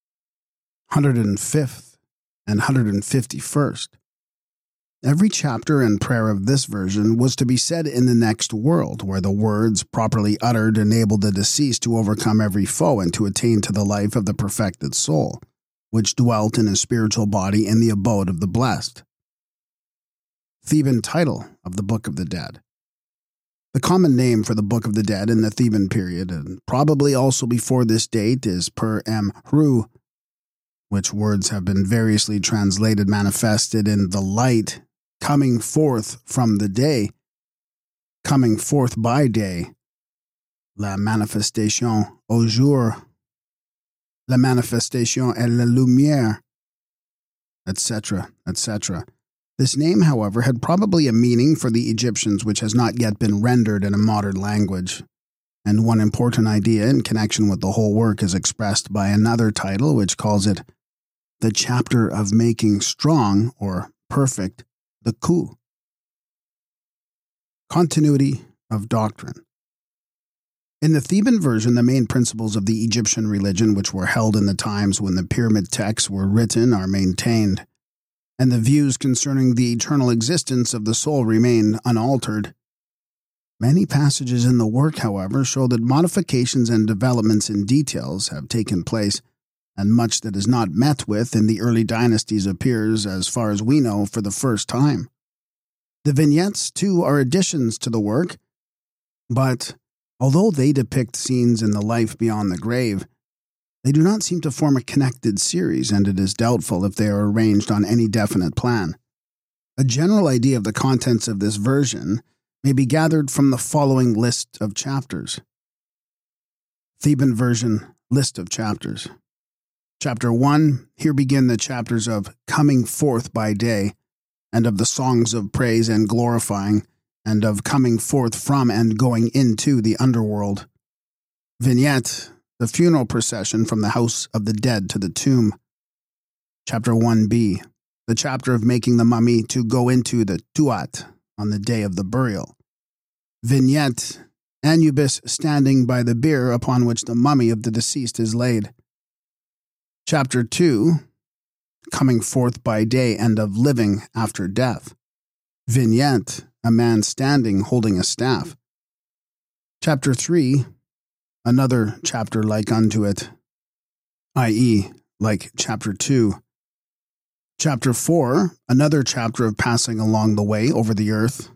105th, and 151st. Every chapter and prayer of this version was to be said in the next world, where the words properly uttered enabled the deceased to overcome every foe and to attain to the life of the perfected soul, which dwelt in his spiritual body in the abode of the blessed. Theban title of the Book of the Dead. The common name for the Book of the Dead in the Theban period, and probably also before this date, is Per-em-Hru, which words have been variously translated manifested in the light, coming forth from the day, coming forth by day, la manifestation au jour, la manifestation et la lumière, etc., etc. This name, however, had probably a meaning for the Egyptians which has not yet been rendered in a modern language, and one important idea in connection with the whole work is expressed by another title which calls it the chapter of making strong or perfect the Khu. Continuity of doctrine. In the Theban version, the main principles of the Egyptian religion which were held in the times when the pyramid texts were written are maintained, and the views concerning the eternal existence of the soul remain unaltered. Many passages in the work, however, show that modifications and developments in details have taken place, and much that is not met with in the early dynasties appears, as far as we know, for the first time. The vignettes, too, are additions to the work, but although they depict scenes in the life beyond the grave, they do not seem to form a connected series, and it is doubtful if they are arranged on any definite plan. A general idea of the contents of this version may be gathered from the following list of chapters. Theban version, list of chapters. Chapter 1, here begin the chapters of coming forth by day, and of the songs of praise and glorifying, and of coming forth from and going into the underworld. Vignette, the funeral procession from the house of the dead to the tomb. Chapter 1b, the chapter of making the mummy to go into the tuat on the day of the burial. Vignette, Anubis standing by the bier upon which the mummy of the deceased is laid. Chapter 2, coming forth by day and of living after death. Vignette, a man standing holding a staff. Chapter 3, another chapter like unto it, i.e., like chapter 2. Chapter 4, another chapter of passing along the way over the earth.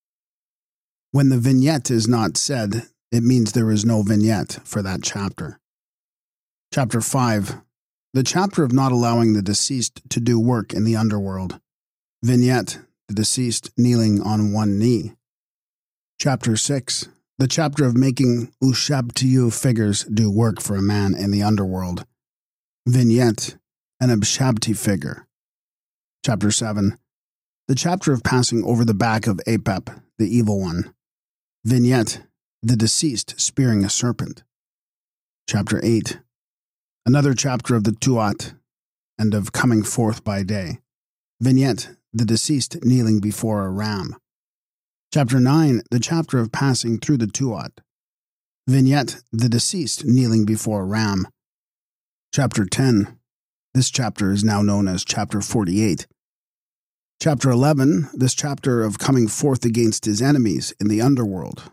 When the vignette is not said, it means there is no vignette for that chapter. Chapter 5, the chapter of not allowing the deceased to do work in the underworld. Vignette, the deceased kneeling on one knee. Chapter 6, the chapter of making Ushabtiyu figures do work for a man in the underworld. Vignette, an Ushabti figure. Chapter 7, the chapter of passing over the back of Apep, the evil one. Vignette, the deceased spearing a serpent. Chapter 8, Another chapter of the Tuat and of coming forth by day. Vignette, the deceased kneeling before a ram. Chapter 9, the chapter of passing through the Tuat. Vignette, the deceased kneeling before a ram. Chapter 10, this chapter is now known as chapter 48. Chapter 11, this chapter of coming forth against his enemies in the underworld.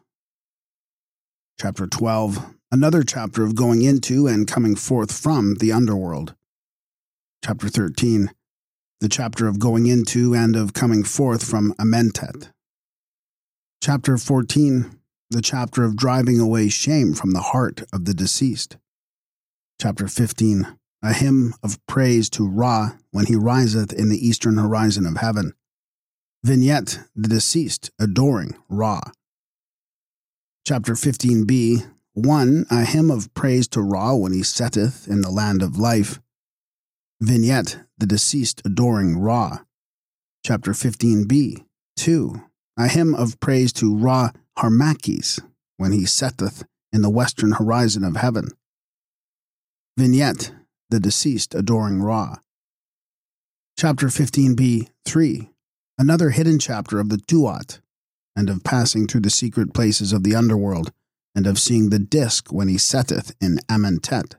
Chapter 12, another chapter of going into and coming forth from the underworld. Chapter 13, the chapter of going into and of coming forth from Amentet. Chapter 14, the chapter of driving away shame from the heart of the deceased. Chapter 15, a hymn of praise to Ra when he riseth in the eastern horizon of heaven. Vignette, the deceased adoring Ra. Chapter 15b, 1, a hymn of praise to Ra when he setteth in the land of life. Vignette, the deceased adoring Ra. Chapter 15b, 2, a hymn of praise to Ra Harmakis when he setteth in the western horizon of heaven. Vignette, the deceased adoring Ra. Chapter 15b, 3, another hidden chapter of the Tuat, and of passing through the secret places of the underworld, and of seeing the disk when he setteth in Amentet.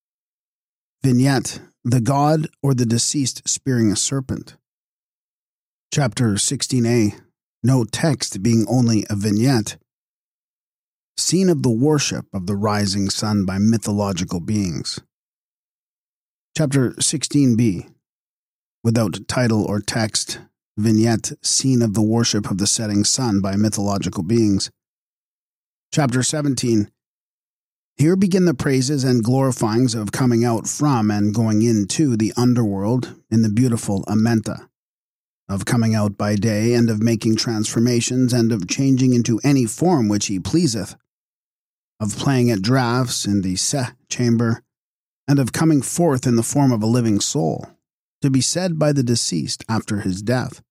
Vignette, the god or the deceased spearing a serpent. Chapter 16a, no text being only a vignette. Scene of the worship of the rising sun by mythological beings. Chapter 16b, without title or text, vignette, scene of the worship of the setting sun by mythological beings. Chapter 17, here begin the praises and glorifyings of coming out from and going into the underworld in the beautiful Amenta, of coming out by day and of making transformations and of changing into any form which he pleaseth, of playing at draughts in the Se chamber, and of coming forth in the form of a living soul, to be said by the deceased after his death.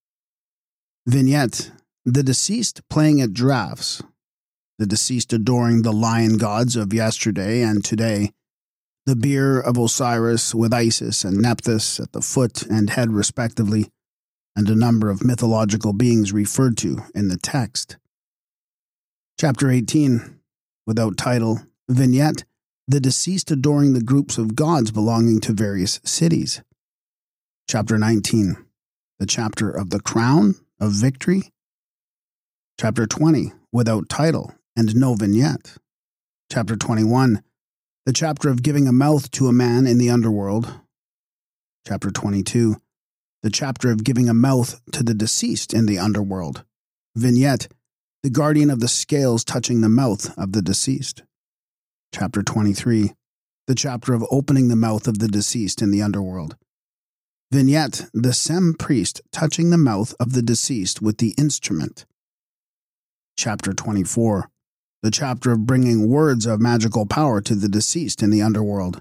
Vignette, the deceased playing at draughts, the deceased adoring the lion gods of yesterday and today, the bier of Osiris with Isis and Nephthys at the foot and head respectively, and a number of mythological beings referred to in the text. Chapter 18, without title, vignette, the deceased adoring the groups of gods belonging to various cities. Chapter 19, the chapter of the crown of victory. Chapter 20, without title and no vignette. Chapter 21, the chapter of giving a mouth to a man in the underworld. Chapter 22, the chapter of giving a mouth to the deceased in the underworld. Vignette, the guardian of the scales touching the mouth of the deceased. Chapter 23, the chapter of opening the mouth of the deceased in the underworld. Vignette, the Sem priest touching the mouth of the deceased with the instrument. Chapter 24, the chapter of bringing words of magical power to the deceased in the underworld.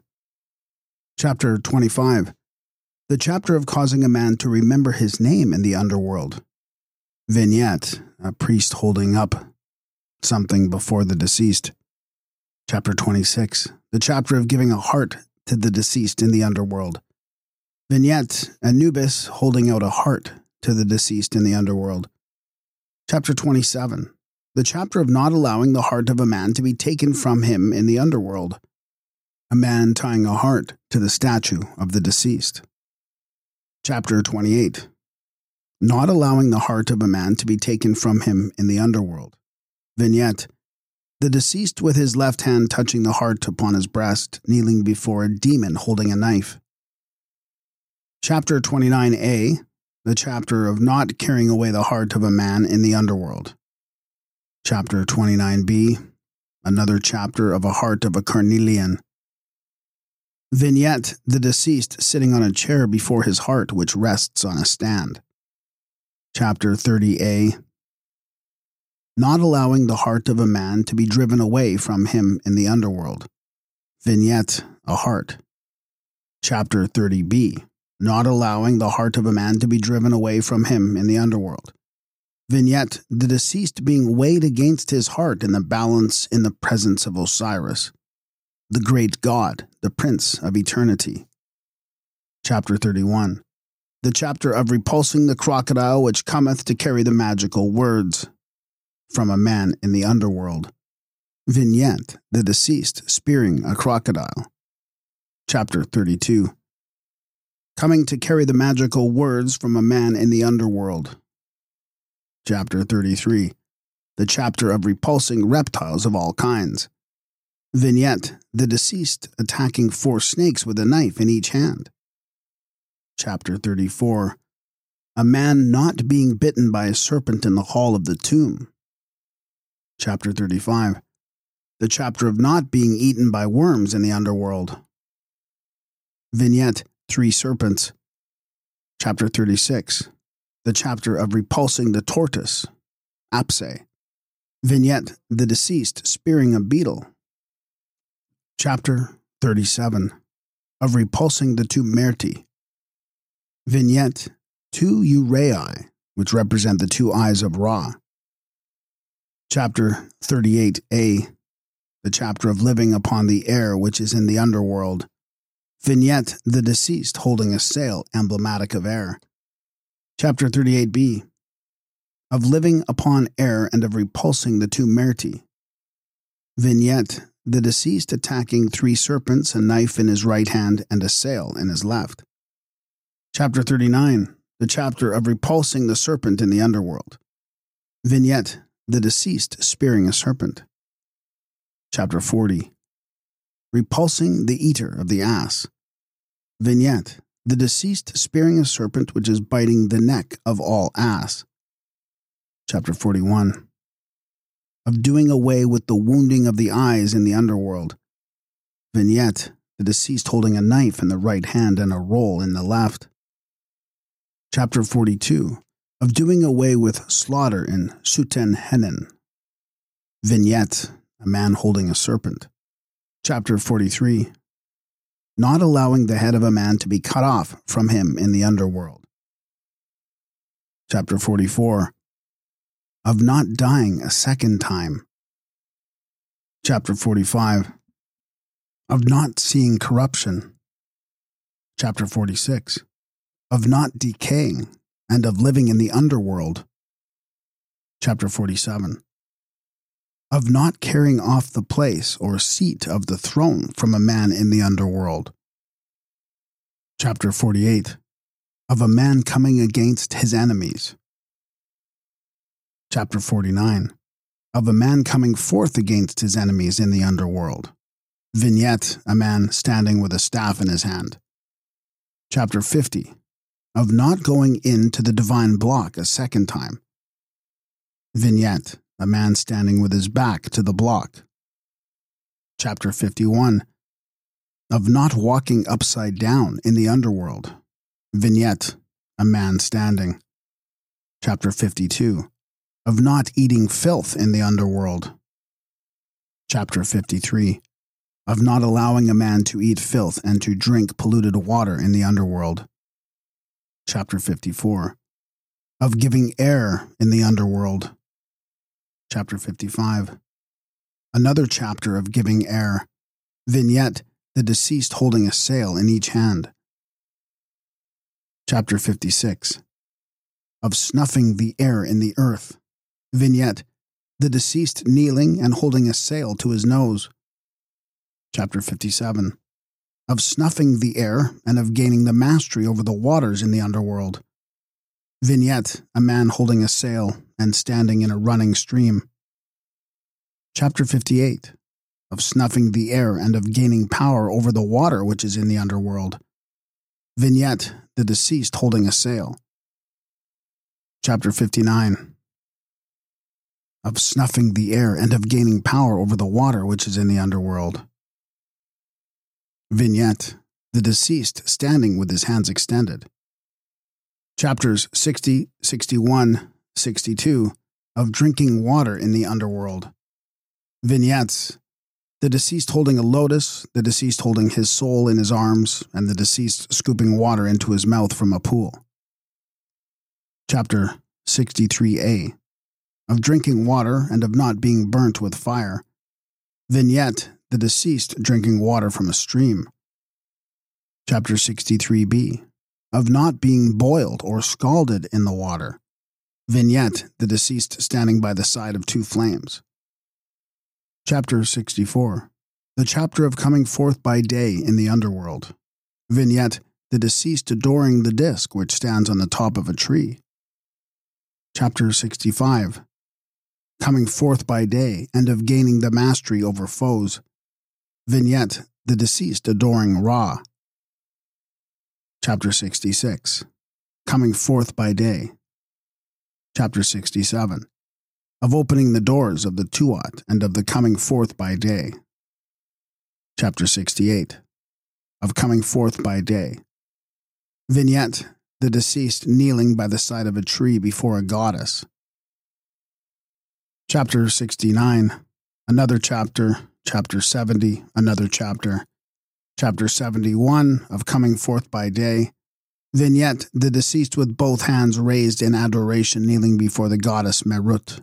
Chapter 25, the chapter of causing a man to remember his name in the underworld. Vignette, a priest holding up something before the deceased. Chapter 26, the chapter of giving a heart to the deceased in the underworld. Vignette, Anubis holding out a heart to the deceased in the underworld. Chapter 27, the chapter of not allowing the heart of a man to be taken from him in the underworld. A man tying a heart to the statue of the deceased. Chapter 28, not allowing the heart of a man to be taken from him in the underworld. Vignette, the deceased with his left hand touching the heart upon his breast, kneeling before a demon holding a knife. Chapter 29a, the chapter of not carrying away the heart of a man in the underworld. Chapter 29b, another chapter of a heart of a carnelian. Vignette, the deceased sitting on a chair before his heart which rests on a stand. Chapter 30a, not allowing the heart of a man to be driven away from him in the underworld. Vignette, a heart. Chapter 30b, not allowing the heart of a man to be driven away from him in the underworld. Vignette, the deceased being weighed against his heart in the balance in the presence of Osiris. the great God, the Prince of eternity. Chapter 31. The chapter of repulsing the crocodile which cometh to carry the magical words from a man in the underworld. Vignette, the deceased spearing a crocodile. Chapter 32. Coming to carry the magical words from a man in the underworld. Chapter 33. The chapter of repulsing reptiles of all kinds. Vignette, the deceased attacking 4 snakes with a knife in each hand. Chapter 34. A man not being bitten by a serpent in the hall of the tomb. Chapter 35. The chapter of not being eaten by worms in the underworld. Vignette, 3 serpents. Chapter 36. The chapter of repulsing the tortoise. Apse. Vignette, the deceased spearing a beetle. Chapter 37. Of repulsing the 2 Merti. Vignette, 2 Uraei, which represent the 2 eyes of Ra. Chapter 38a. The chapter of living upon the air which is in the underworld. Vignette, the deceased holding a sail emblematic of air. Chapter 38b. Of living upon air and of repulsing the 2 Merti. Vignette, the deceased attacking 3 serpents, a knife in his right hand and a sail in his left. Chapter 39. The chapter of repulsing the serpent in the underworld. Vignette, the deceased spearing a serpent. Chapter 40. Repulsing the eater of the ass. Vignette, the deceased spearing a serpent which is biting the neck of all ass. Chapter 41. Of doing away with the wounding of the eyes in the underworld. Vignette, the deceased holding a knife in the right hand and a roll in the left. Chapter 42. Of doing away with slaughter in Suten-Henen. Vignette, a man holding a serpent. Chapter 43. Not allowing the head of a man to be cut off from him in the underworld. Chapter 44. Of not dying a second time. Chapter 45. Of not seeing corruption. Chapter 46. Of not decaying and of living in the underworld. Chapter 47. Of not carrying off the place or seat of the throne from a man in the underworld. Chapter 48. Of a man coming against his enemies. Chapter 49. Of a man coming forth against his enemies in the underworld. Vignette, a man standing with a staff in his hand. Chapter 50. Of not going into the divine block a second time. Vignette, a man standing with his back to the block. Chapter 51. Of not walking upside down in the underworld. Vignette, a man standing. Chapter 52. Of not eating filth in the underworld. Chapter 53. Of not allowing a man to eat filth and to drink polluted water in the underworld. Chapter 54. Of giving air in the underworld. Chapter 55. Another chapter of giving air. Vignette, the deceased holding a sail in each hand. Chapter 56. Of snuffing the air in the earth. Vignette, the deceased kneeling and holding a sail to his nose. Chapter 57. Of snuffing the air and of gaining the mastery over the waters in the underworld. Vignette, a man holding a sail and standing in a running stream. Chapter 58. Of snuffing the air and of gaining power over the water which is in the underworld. Vignette, the deceased holding a sail. Chapter 59. Of snuffing the air and of gaining power over the water which is in the underworld. Vignette, the deceased standing with his hands extended. Chapters 60, 61, 62, of drinking water in the underworld. Vignettes, the deceased holding a lotus, the deceased holding his soul in his arms, and the deceased scooping water into his mouth from a pool. Chapter 63a, of drinking water and of not being burnt with fire. Vignette, the deceased drinking water from a stream. Chapter 63b, of not being boiled or scalded in the water. Vignette, the deceased standing by the side of two flames. Chapter 64, the chapter of coming forth by day in the underworld. Vignette, the deceased adoring the disk which stands on the top of a tree. Chapter 65, coming forth by day and of gaining the mastery over foes. Vignette, the deceased adoring Ra. Chapter 66, coming forth by day. Chapter 67, of opening the doors of the Tuat and of the coming forth by day. Chapter 68, of coming forth by day. Vignette, the deceased kneeling by the side of a tree before a goddess. Chapter 69, another chapter. Chapter 70, another chapter. Chapter 71, of coming forth by day. Vignette, the deceased with both hands raised in adoration kneeling before the goddess Merut.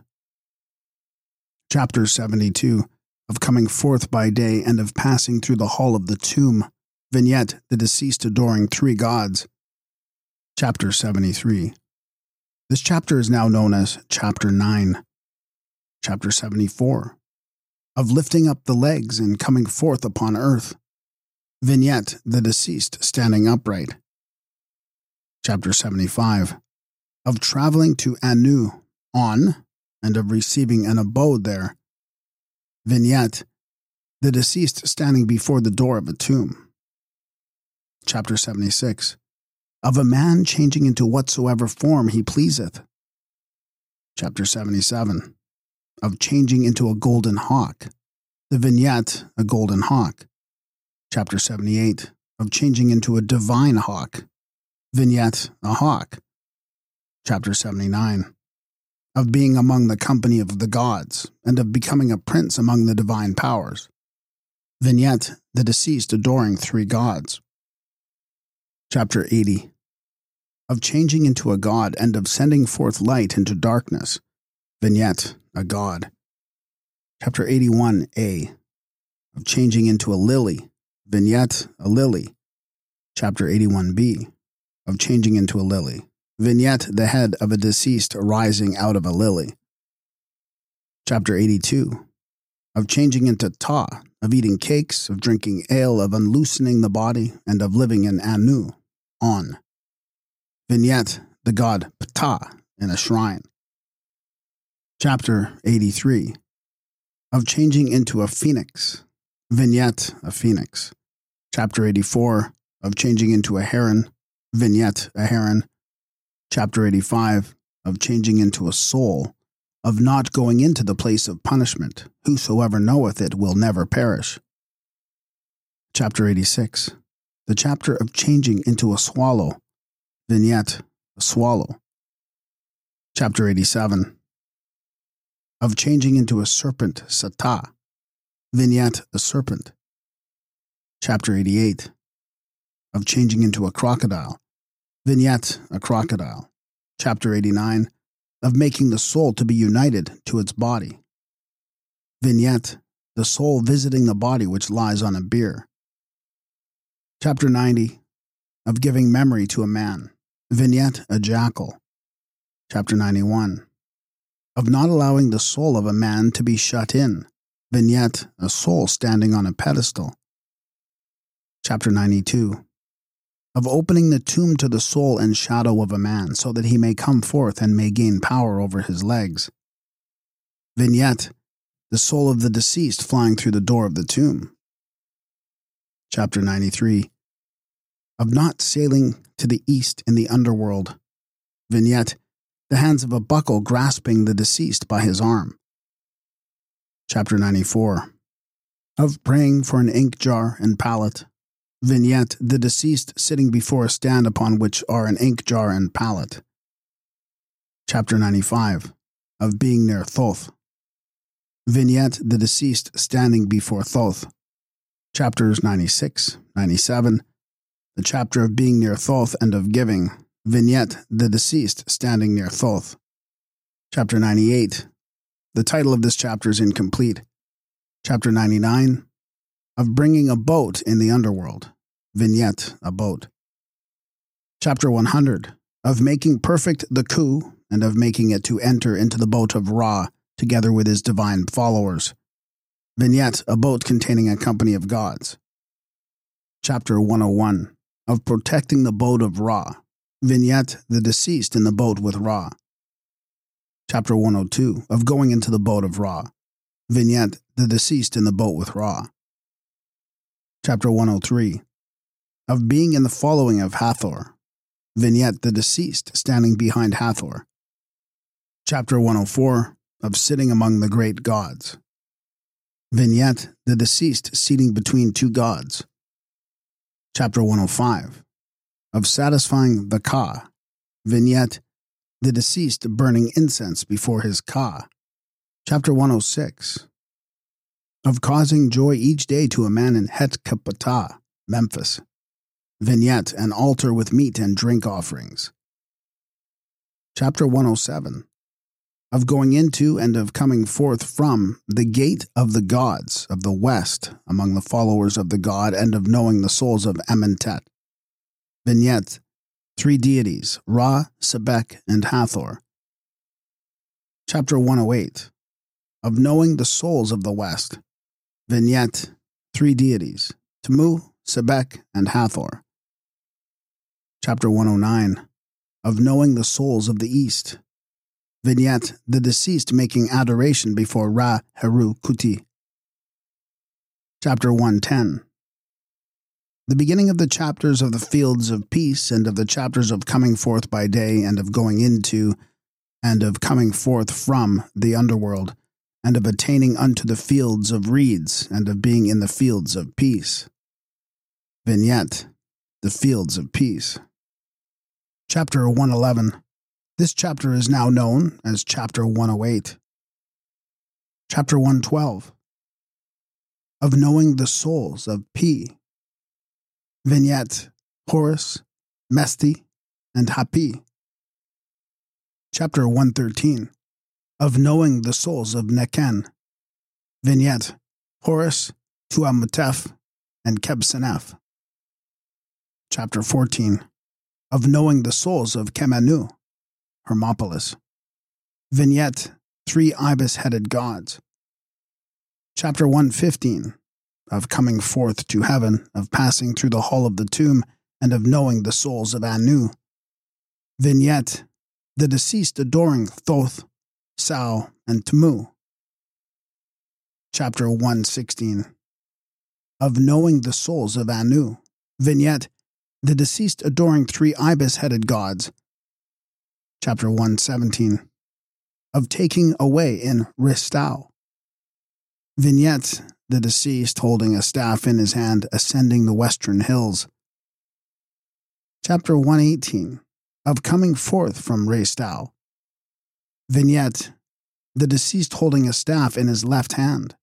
Chapter 72, of coming forth by day and of passing through the hall of the tomb. Vignette, the deceased adoring three gods. Chapter 73. This chapter is now known as Chapter 9. Chapter 74. Of lifting up the legs and coming forth upon earth. Vignette, the deceased standing upright. Chapter 75. Of traveling to Anu, On, and of receiving an abode there. Vignette, the deceased standing before the door of a tomb. Chapter 76. Of a man changing into whatsoever form he pleaseth. Chapter 77. Of changing into a golden hawk. The vignette, a golden hawk. Chapter 78. Of changing into a divine hawk. Vignette, a hawk. Chapter 79. Of being among the company of the gods, and of becoming a prince among the divine powers. Vignette, the deceased adoring three gods. Chapter 80. Of changing into a god and of sending forth light into darkness. Vignette, a god. Chapter 81a. Of changing into a lily. Vignette, a lily. Chapter 81b. Of changing into a lily. Vignette, the head of a deceased rising out of a lily. Chapter 82. Of changing into Ta, of eating cakes, of drinking ale, of unloosening the body, and of living in Anu, On. Vignette, the god Ptah, in a shrine. Chapter 83. Of changing into a phoenix. Vignette, a phoenix. Chapter 84. Of changing into a heron. Vignette, a heron. Chapter 85. Of changing into a soul. Of not going into the place of punishment. Whosoever knoweth it will never perish. Chapter 86. The chapter of changing into a swallow. Vignette, a swallow. Chapter 87. Of changing into a serpent, Sata. Vignette, a serpent. Chapter 88. Of changing into a crocodile. Vignette, a crocodile. Chapter 89. Of making the soul to be united to its body. Vignette, the soul visiting the body which lies on a bier. Chapter 90. Of giving memory to a man. Vignette, a jackal. Chapter 91. Of not allowing the soul of a man to be shut in. Vignette, a soul standing on a pedestal. Chapter 92. Of opening the tomb to the soul and shadow of a man, so that he may come forth and may gain power over his legs. Vignette, the soul of the deceased flying through the door of the tomb. Chapter 93. Of not sailing to the east in the underworld. Vignette, the hands of a buckle grasping the deceased by his arm. Chapter 94. Of praying for an ink jar and palette. Vignette, the deceased sitting before a stand upon which are an ink jar and palette. Chapter 95. Of being near Thoth. Vignette, the deceased standing before Thoth. Chapters 96, 97. The chapter of being near Thoth and of giving. Vignette, the deceased standing near Thoth. Chapter 98. The title of this chapter is incomplete. Chapter 99. of bringing a boat in the underworld. Vignette, a boat. Chapter 100, of making perfect the Khu, and of making it to enter into the boat of Ra, together with his divine followers. Vignette, a boat containing a company of gods. Chapter 101, of protecting the boat of Ra. Vignette, the deceased in the boat with Ra. Chapter 102, of going into the boat of Ra. Vignette, the deceased in the boat with Ra. Chapter 103, of being in the following of Hathor. Vignette, the deceased standing behind Hathor. Chapter 104, of sitting among the great gods. Vignette, the deceased seating between two gods. Chapter 105, of satisfying the Ka. Vignette, the deceased burning incense before his Ka. Chapter 106, of causing joy each day to a man in Het Kapata, Memphis. Vignette, an altar with meat and drink offerings. Chapter 107, of going into and of coming forth from the gate of the gods of the west among the followers of the god, and of knowing the souls of Amentet. Vignette, three deities, Ra, Sebek, and Hathor. Chapter 108, of knowing the souls of the west. Vignette, three deities, Tamu, Sebek, and Hathor. Chapter 109, of knowing the souls of the east. Vignette, the deceased making adoration before Ra Heru Kuti. Chapter 110, the beginning of the chapters of the fields of peace, and of the chapters of coming forth by day, and of going into, and of coming forth from the underworld, and of attaining unto the fields of reeds, and of being in the fields of peace. Vignette, the fields of peace. Chapter 111. This chapter is now known as Chapter 108. Chapter 112, of knowing the souls of Pi. Vignette, Horus, Mesti, and Hapi. Chapter 113, of knowing the souls of Neken. Vignette, Horus, Tuamutef, and Kebsenef. Chapter 14, of knowing the souls of Kemenu, Hermopolis. Vignette, three ibis-headed gods. Chapter 115, of coming forth to heaven, of passing through the hall of the tomb, and of knowing the souls of Anu. Vignette, the deceased adoring Thoth, Sau, and Tamu. Chapter 116, of knowing the souls of Anu. Vignette, the deceased adoring three ibis-headed gods. Chapter 117, of taking away in Ristau. Vignette, the deceased holding a staff in his hand, ascending the western hills. Chapter 118, of coming forth from Ristau. Vignette, the deceased holding a staff in his left hand.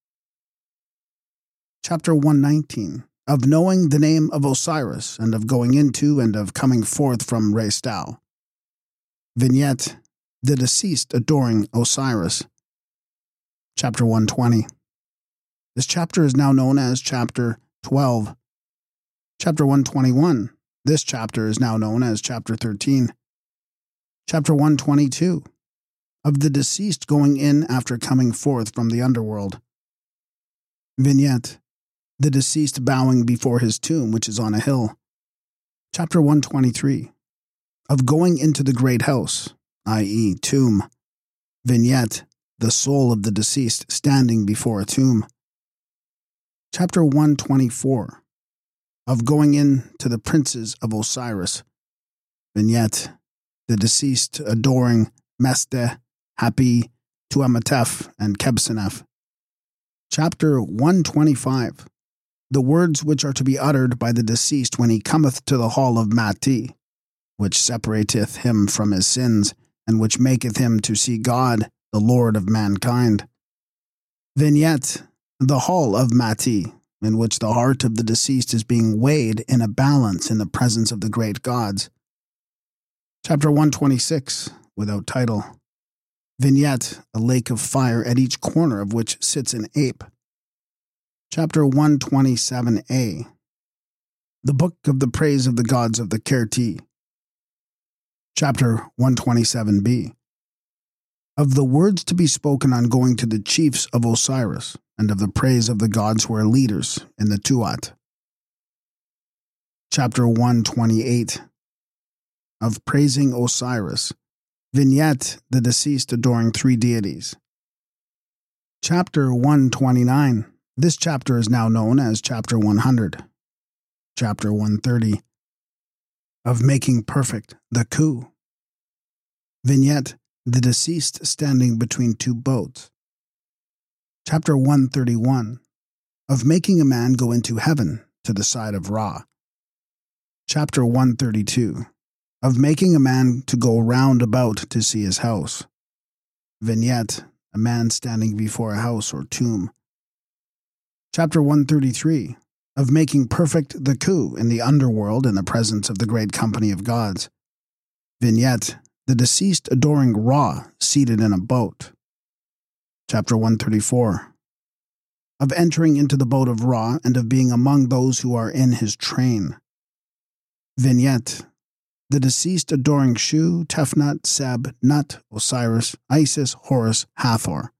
Chapter 119, of knowing the name of Osiris, and of going into and of coming forth from Ristau. Vignette, the deceased adoring Osiris. Chapter 120. This chapter is now known as Chapter 12. Chapter 121. This chapter is now known as Chapter 13. Chapter 122. Of the deceased going in after coming forth from the underworld. Vignette, the deceased bowing before his tomb, which is on a hill. Chapter 123. Of going into the great house, i.e., tomb. Vignette, the soul of the deceased standing before a tomb. Chapter 124. Of going in to the princes of Osiris. Vignette, the deceased adoring Meste, Hapi, Tuamutef, and Kebsenef. Chapter 125. The words which are to be uttered by the deceased when he cometh to the hall of Mati, which separateth him from his sins, and which maketh him to see God, the Lord of mankind. Vignette, the hall of Mati, in which the heart of the deceased is being weighed in a balance in the presence of the great gods. Chapter 126, without title. Vignette, a lake of fire at each corner of which sits an ape. Chapter 127a. The Book of the Praise of the Gods of the Kerti. Chapter 127b. Of the words to be spoken on going to the chiefs of Osiris, and of the praise of the gods who are leaders in the Tuat. Chapter 128. Of praising Osiris. Vignette: the deceased adoring three deities. Chapter 129. This chapter is now known as Chapter 100. Chapter 130. Of making perfect the coup. Vignette: the deceased standing between two boats. Chapter 131. Of making a man go into heaven to the side of Ra. Chapter 132. Of making a man to go round about to see his house. Vignette: a man standing before a house or tomb. Chapter 133. Of making perfect the coup in the underworld in the presence of the great company of gods. Vignette: the deceased adoring Ra seated in a boat. Chapter 134. Of entering into the boat of Ra and of being among those who are in his train. Vignette: the deceased adoring Shu, Tefnut, Seb, Nut, Osiris, Isis, Horus, Hathor.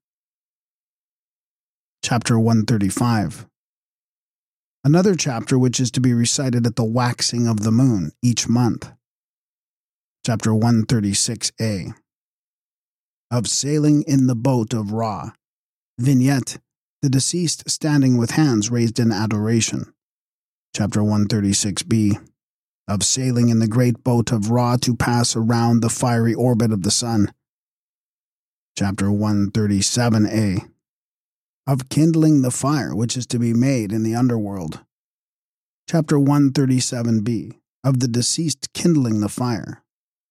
Chapter 135. Another chapter which is to be recited at the waxing of the moon each month. Chapter 136a. Of sailing in the boat of Ra. Vignette: the deceased standing with hands raised in adoration. Chapter 136b. Of sailing in the great boat of Ra to pass around the fiery orbit of the sun. Chapter 137a. Of kindling the fire which is to be made in the underworld. Chapter 137b. Of the deceased kindling the fire.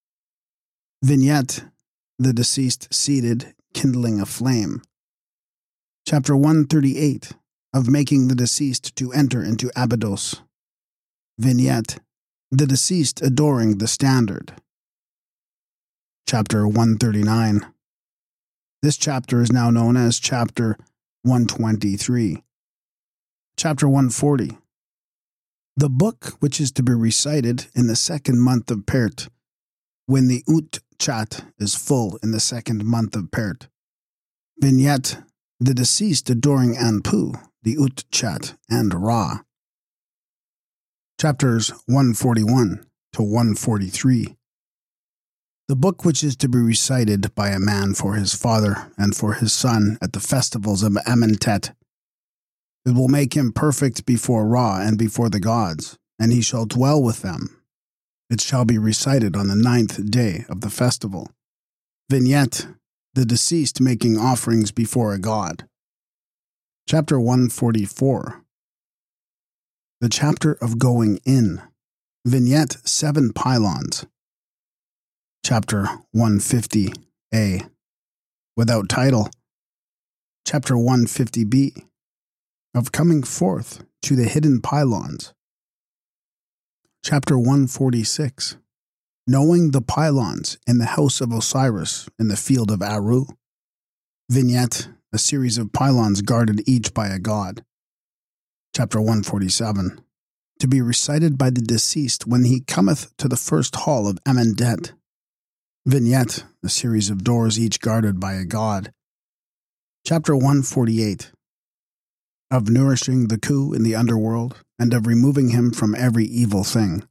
Vignette: the deceased seated kindling a flame. Chapter 138. Of making the deceased to enter into Abydos. Vignette: the deceased adoring the standard. Chapter 139. This chapter is now known as Chapter 123. Chapter 140. The book which is to be recited in the second month of Pert, when the Ut-Chat is full in the second month of Pert. Vignette: the deceased adoring Anpu, the Ut-Chat, and Ra. Chapters 141 to 143. The book which is to be recited by a man for his father and for his son at the festivals of Amentet. It will make him perfect before Ra and before the gods, and he shall dwell with them. It shall be recited on the 9th day of the festival. Vignette: the deceased making offerings before a god. Chapter 144. The chapter of going in. Vignette: 7 pylons. Chapter 150a. Without title. Chapter 150b. Of coming forth to the hidden pylons. Chapter 146. Knowing the pylons in the house of Osiris in the field of Aru. Vignette: a series of pylons guarded each by a god. Chapter 147. To be recited by the deceased when he cometh to the first hall of Amendet. Vignette: a series of doors each guarded by a god. Chapter 148. Of nourishing the coup in the underworld, and of removing him from every evil thing.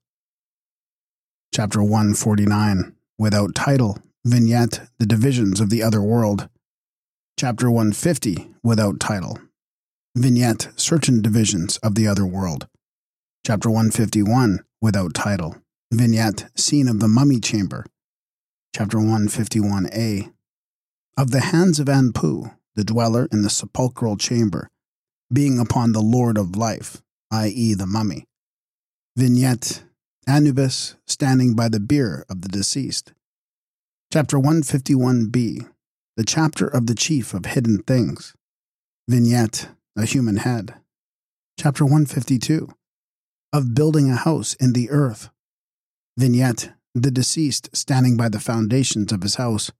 Chapter 149. Without title. Vignette: the divisions of the other world. Chapter 150. Without title. Vignette: certain divisions of the other world. Chapter 151. Without title. Vignette: scene of the mummy chamber. Chapter 151a. Of the hands of Anpu, the dweller in the sepulchral chamber, being upon the Lord of life, i.e. the mummy. Vignette: Anubis standing by the bier of the deceased. Chapter 151b. The chapter of the chief of hidden things. Vignette: a human head. Chapter 152. Of building a house in the earth. Vignette: the deceased standing by the foundations of his house.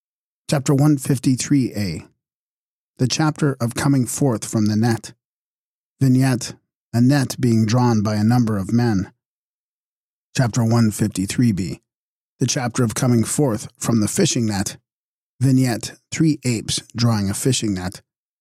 Chapter 153a. The chapter of coming forth from the net. Vignette: a net being drawn by a number of men. Chapter 153b. The chapter of coming forth from the fishing net. Vignette: 3 apes drawing a fishing net.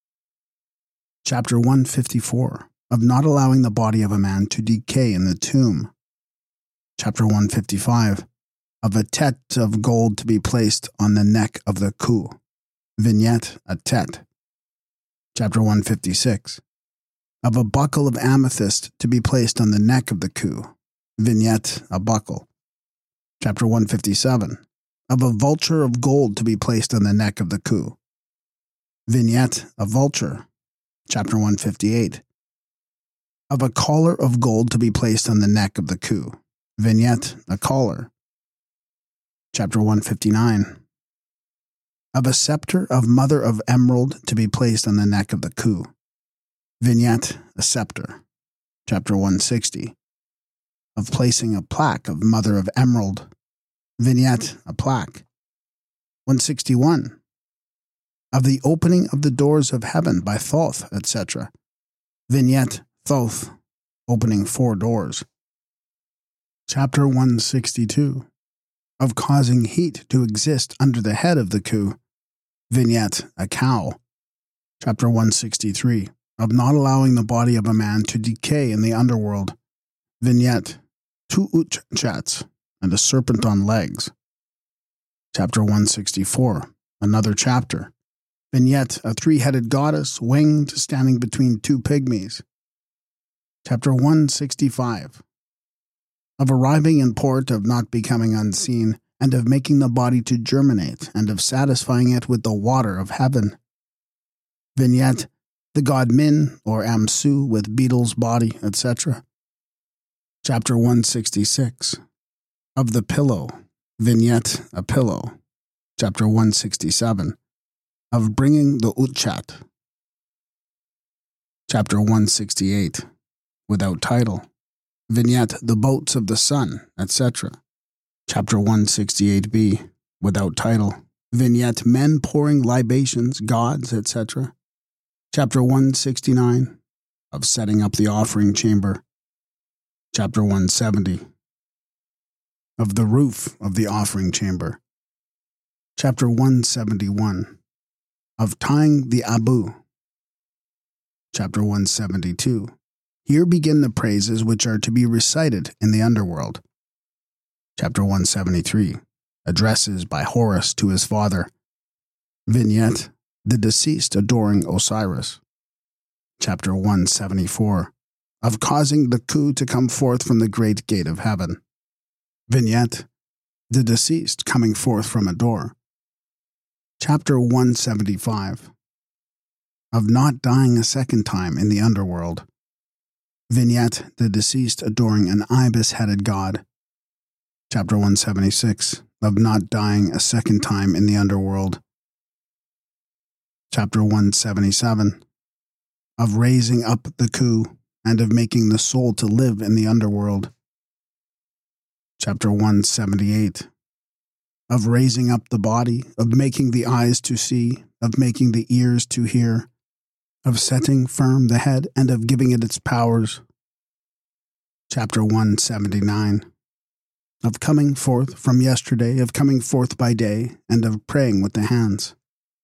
Chapter 154. Of not allowing the body of a man to decay in the tomb. Chapter 155. Of a tête of gold to be placed on the neck of the coup. Vignette: a tête. Chapter 156. Of a buckle of amethyst to be placed on the neck of the coup. Vignette: a buckle. Chapter 157. Of a vulture of gold to be placed on the neck of the coup. Vignette: a vulture. Chapter 158. Of a collar of gold to be placed on the neck of the coup. Vignette: a collar. Chapter 159. Of a scepter of mother of emerald to be placed on the neck of the coup. Vignette: a scepter. Chapter 160. Of placing a plaque of mother of emerald. Vignette: a plaque. 161. Of the opening of the doors of heaven by Thoth, etc. Vignette: Thoth, opening 4 doors. Chapter 162. Of causing heat to exist under the head of the coup. Vignette: a cow. Chapter 163. Of not allowing the body of a man to decay in the underworld. Vignette: 2 Utchats and a serpent on legs. Chapter 164. Another chapter. Vignette: a 3-headed goddess, winged, standing between 2 pygmies. Chapter 165. Of arriving in port, of not becoming unseen, and of making the body to germinate, and of satisfying it with the water of heaven. Vignette: the god Min, or Amsu, with beetle's body, etc. Chapter 166. Of the pillow. Vignette: a pillow. Chapter 167. Of bringing the Utchat. Chapter 168. Without title. Vignette: the boats of the sun, etc. Chapter 168b. Without title. Vignette: men pouring libations, gods, etc. Chapter 169. Of setting up the offering chamber. Chapter 170. Of the roof of the offering chamber. Chapter 171. Of tying the Abu. Chapter 172. Here begin the praises which are to be recited in the underworld. Chapter 173. Addresses by Horus to his father. Vignette: the deceased adoring Osiris. Chapter 174. Of causing the coup to come forth from the great gate of heaven. Vignette: the deceased coming forth from a door. Chapter 175. Of not dying a second time in the underworld. Vignette: the deceased adoring an ibis-headed god. Chapter 176. Of not dying a second time in the underworld. Chapter 177. Of raising up the coup, and of making the soul to live in the underworld. Chapter 178. Of raising up the body, of making the eyes to see, of making the ears to hear, of setting firm the head, and of giving it its powers. Chapter 179. Of coming forth from yesterday, of coming forth by day, and of praying with the hands.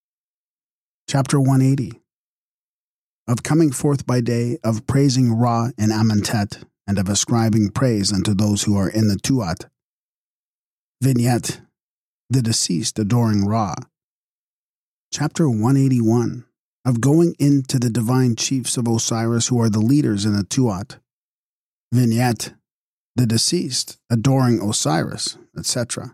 Chapter 180. Of coming forth by day, of praising Ra in Amentet, and of ascribing praise unto those who are in the Tuat. Vignette: the deceased adoring Ra. Chapter 181. Of going into the divine chiefs of Osiris who are the leaders in the Tuat. Vignette: the deceased adoring Osiris, etc.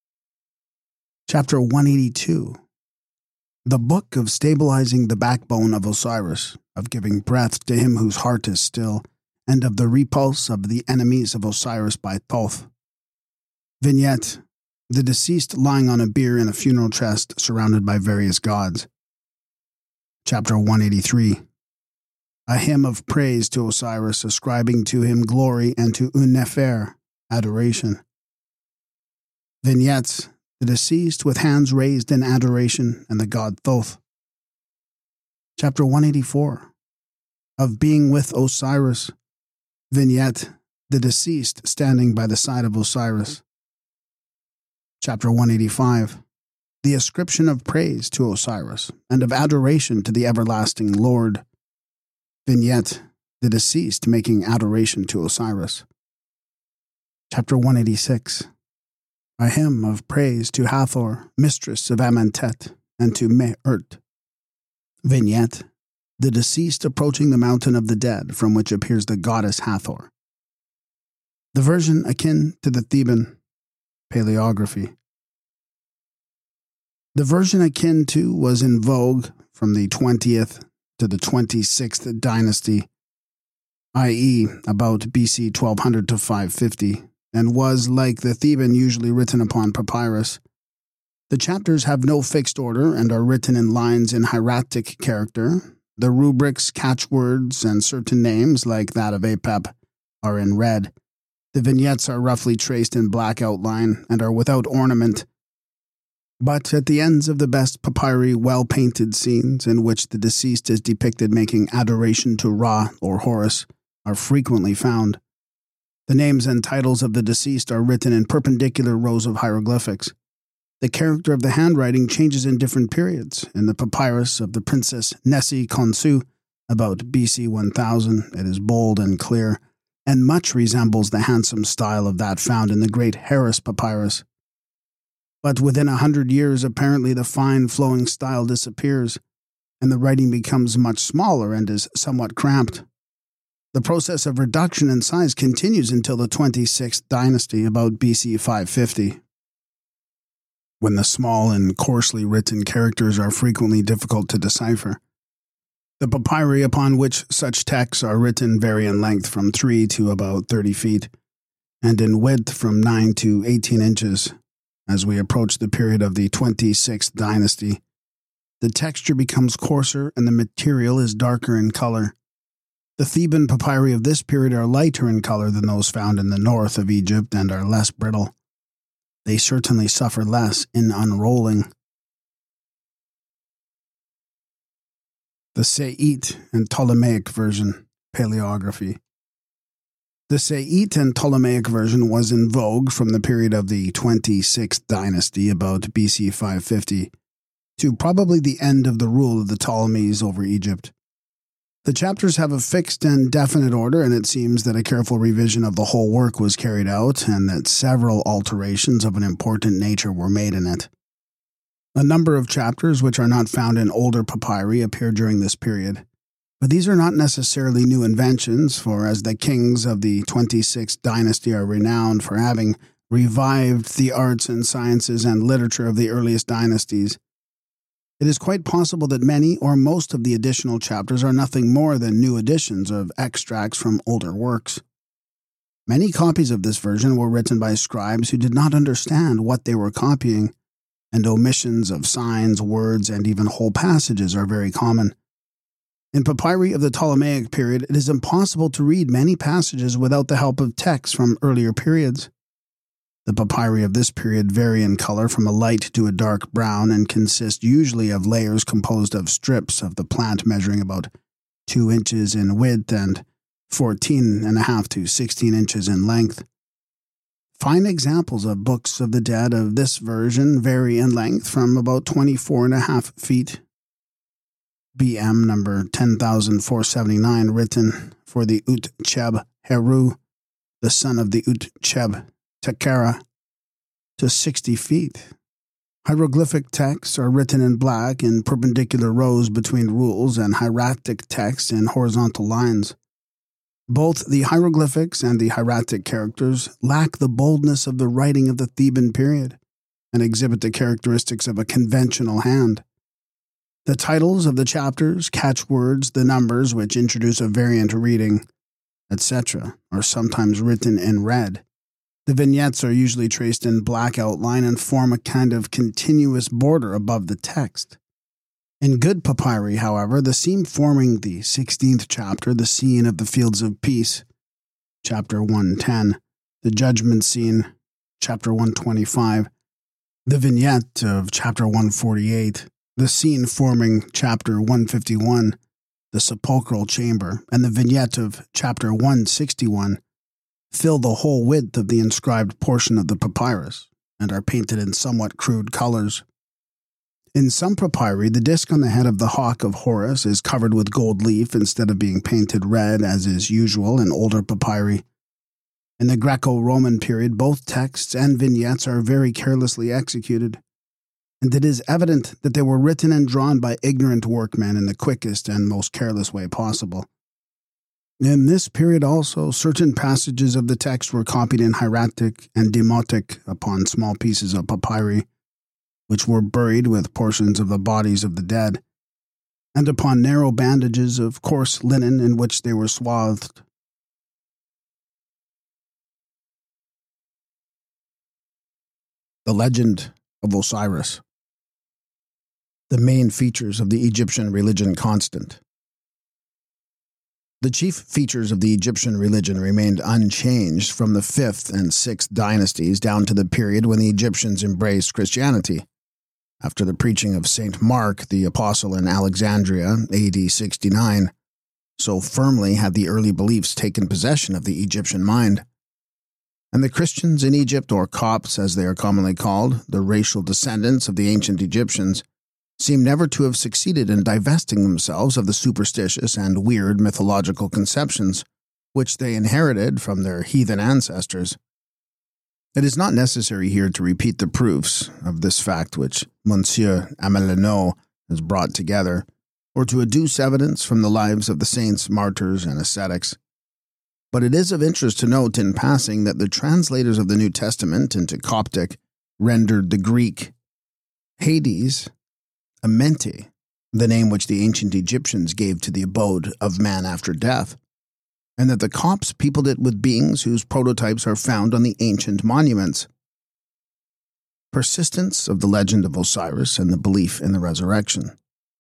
Chapter 182. The book of stabilizing the backbone of Osiris, of giving breath to him whose heart is still, and of the repulse of the enemies of Osiris by Thoth. Vignette: the deceased lying on a bier in a funeral chest surrounded by various gods. Chapter 183. A hymn of praise to Osiris, ascribing to him glory, and to Un-Nefer adoration. Vignettes: the deceased with hands raised in adoration, and the god Thoth. Chapter 184. of being with Osiris. Vignette: the deceased standing by the side of Osiris. Chapter 185. The ascription of praise to Osiris and of adoration to the everlasting Lord. Vignette: the deceased making adoration to Osiris. Chapter 186. A hymn of praise to Hathor, mistress of Amentet, and to Me-urt. Vignette: the deceased approaching the mountain of the dead from which appears the goddess Hathor. The version akin to the Theban. Paleography. The version akin to was in vogue from the 20th to the 26th dynasty, i.e. about BC 1200 to 550, and was, like the Theban, usually written upon papyrus. The chapters have no fixed order and are written in lines in hieratic character. The rubrics, catchwords, and certain names, like that of Apep, are in red. The vignettes are roughly traced in black outline and are without ornament. But at the ends of the best papyri, well-painted scenes in which the deceased is depicted making adoration to Ra or Horus are frequently found. The names and titles of the deceased are written in perpendicular rows of hieroglyphics. The character of the handwriting changes in different periods. In the papyrus of the Princess Nessie Khonsu, about BC 1000, it is bold and clear, and much resembles the handsome style of that found in the Great Harris Papyrus. But within 100 years, apparently the fine flowing style disappears, and the writing becomes much smaller and is somewhat cramped. The process of reduction in size continues until the 26th dynasty, about BC 550. When the small and coarsely written characters are frequently difficult to decipher. The papyri upon which such texts are written vary in length from 3 to about 30 feet, and in width from 9 to 18 inches. As we approach the period of the 26th dynasty, the texture becomes coarser and the material is darker in color. The Theban papyri of this period are lighter in color than those found in the north of Egypt and are less brittle. They certainly suffer less in unrolling. The Sa'ite and Ptolemaic version, paleography. The Sa'ite and Ptolemaic version was in vogue from the period of the 26th dynasty, about BC 550, to probably the end of the rule of the Ptolemies over Egypt. The chapters have a fixed and definite order, and it seems that a careful revision of the whole work was carried out, and that several alterations of an important nature were made in it. A number of chapters which are not found in older papyri appear during this period, but these are not necessarily new inventions, for as the kings of the 26th dynasty are renowned for having revived the arts and sciences and literature of the earliest dynasties, it is quite possible that many or most of the additional chapters are nothing more than new editions of extracts from older works. Many copies of this version were written by scribes who did not understand what they were copying, and omissions of signs, words, and even whole passages are very common. In papyri of the Ptolemaic period, it is impossible to read many passages without the help of texts from earlier periods. The papyri of this period vary in color from a light to a dark brown and consist usually of layers composed of strips of the plant measuring about 2 inches in width and 14.5 to 16 inches in length. Fine examples of books of the dead of this version vary in length from about 24.5 feet. BM number 10,479, written for the Ut-Cheb Heru, the son of the Ut-Cheb Tekerah, to 60 feet. Hieroglyphic texts are written in black in perpendicular rows between rules and hieratic texts in horizontal lines. Both the hieroglyphics and the hieratic characters lack the boldness of the writing of the Theban period and exhibit the characteristics of a conventional hand. The titles of the chapters, catchwords, the numbers which introduce a variant reading, etc., are sometimes written in red. The vignettes are usually traced in black outline and form a kind of continuous border above the text. In good papyri, however, the scene forming the 16th chapter, the scene of the Fields of Peace, chapter 110, the Judgment scene, chapter 125, the vignette of chapter 148, the scene forming chapter 151, the sepulchral chamber, and the vignette of chapter 161 fill the whole width of the inscribed portion of the papyrus and are painted in somewhat crude colors. In some papyri, the disc on the head of the hawk of Horus is covered with gold leaf instead of being painted red, as is usual in older papyri. In the Greco-Roman period, both texts and vignettes are very carelessly executed, and it is evident that they were written and drawn by ignorant workmen in the quickest and most careless way possible. In this period also, certain passages of the text were copied in hieratic and demotic upon small pieces of papyri, which were buried with portions of the bodies of the dead, and upon narrow bandages of coarse linen in which they were swathed. The legend of Osiris. The main features of the Egyptian religion constant. The chief features of the Egyptian religion remained unchanged from the 5th and 6th dynasties down to the period when the Egyptians embraced Christianity. After the preaching of St. Mark, the apostle in Alexandria, AD 69, so firmly had the early beliefs taken possession of the Egyptian mind. And the Christians in Egypt, or Copts as they are commonly called, the racial descendants of the ancient Egyptians, seem never to have succeeded in divesting themselves of the superstitious and weird mythological conceptions which they inherited from their heathen ancestors. It is not necessary here to repeat the proofs of this fact which Monsieur Amelinot has brought together, or to adduce evidence from the lives of the saints, martyrs, and ascetics. But it is of interest to note in passing that the translators of the New Testament into Coptic rendered the Greek Hades Amenti, the name which the ancient Egyptians gave to the abode of man after death, and that the Copts peopled it with beings whose prototypes are found on the ancient monuments. Persistence of the legend of Osiris and the belief in the resurrection.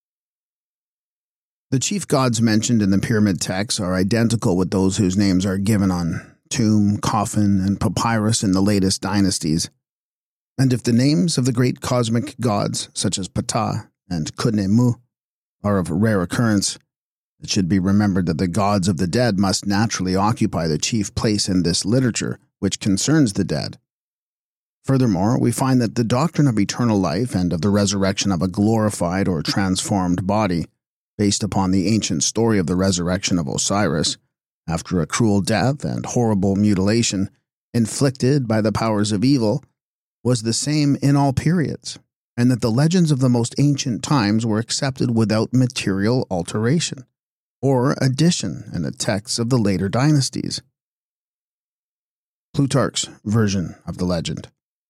The chief gods mentioned in the pyramid texts are identical with those whose names are given on tomb, coffin, and papyrus in the latest dynasties. And if the names of the great cosmic gods, such as Ptah and Khnemu, are of rare occurrence, it should be remembered that the gods of the dead must naturally occupy the chief place in this literature, which concerns the dead. Furthermore, we find that the doctrine of eternal life and of the resurrection of a glorified or transformed body, based upon the ancient story of the resurrection of Osiris, after a cruel death and horrible mutilation inflicted by the powers of evil, was the same in all periods, and that the legends of the most ancient times were accepted without material alteration or addition in the texts of the later dynasties. Plutarch's version of the legend.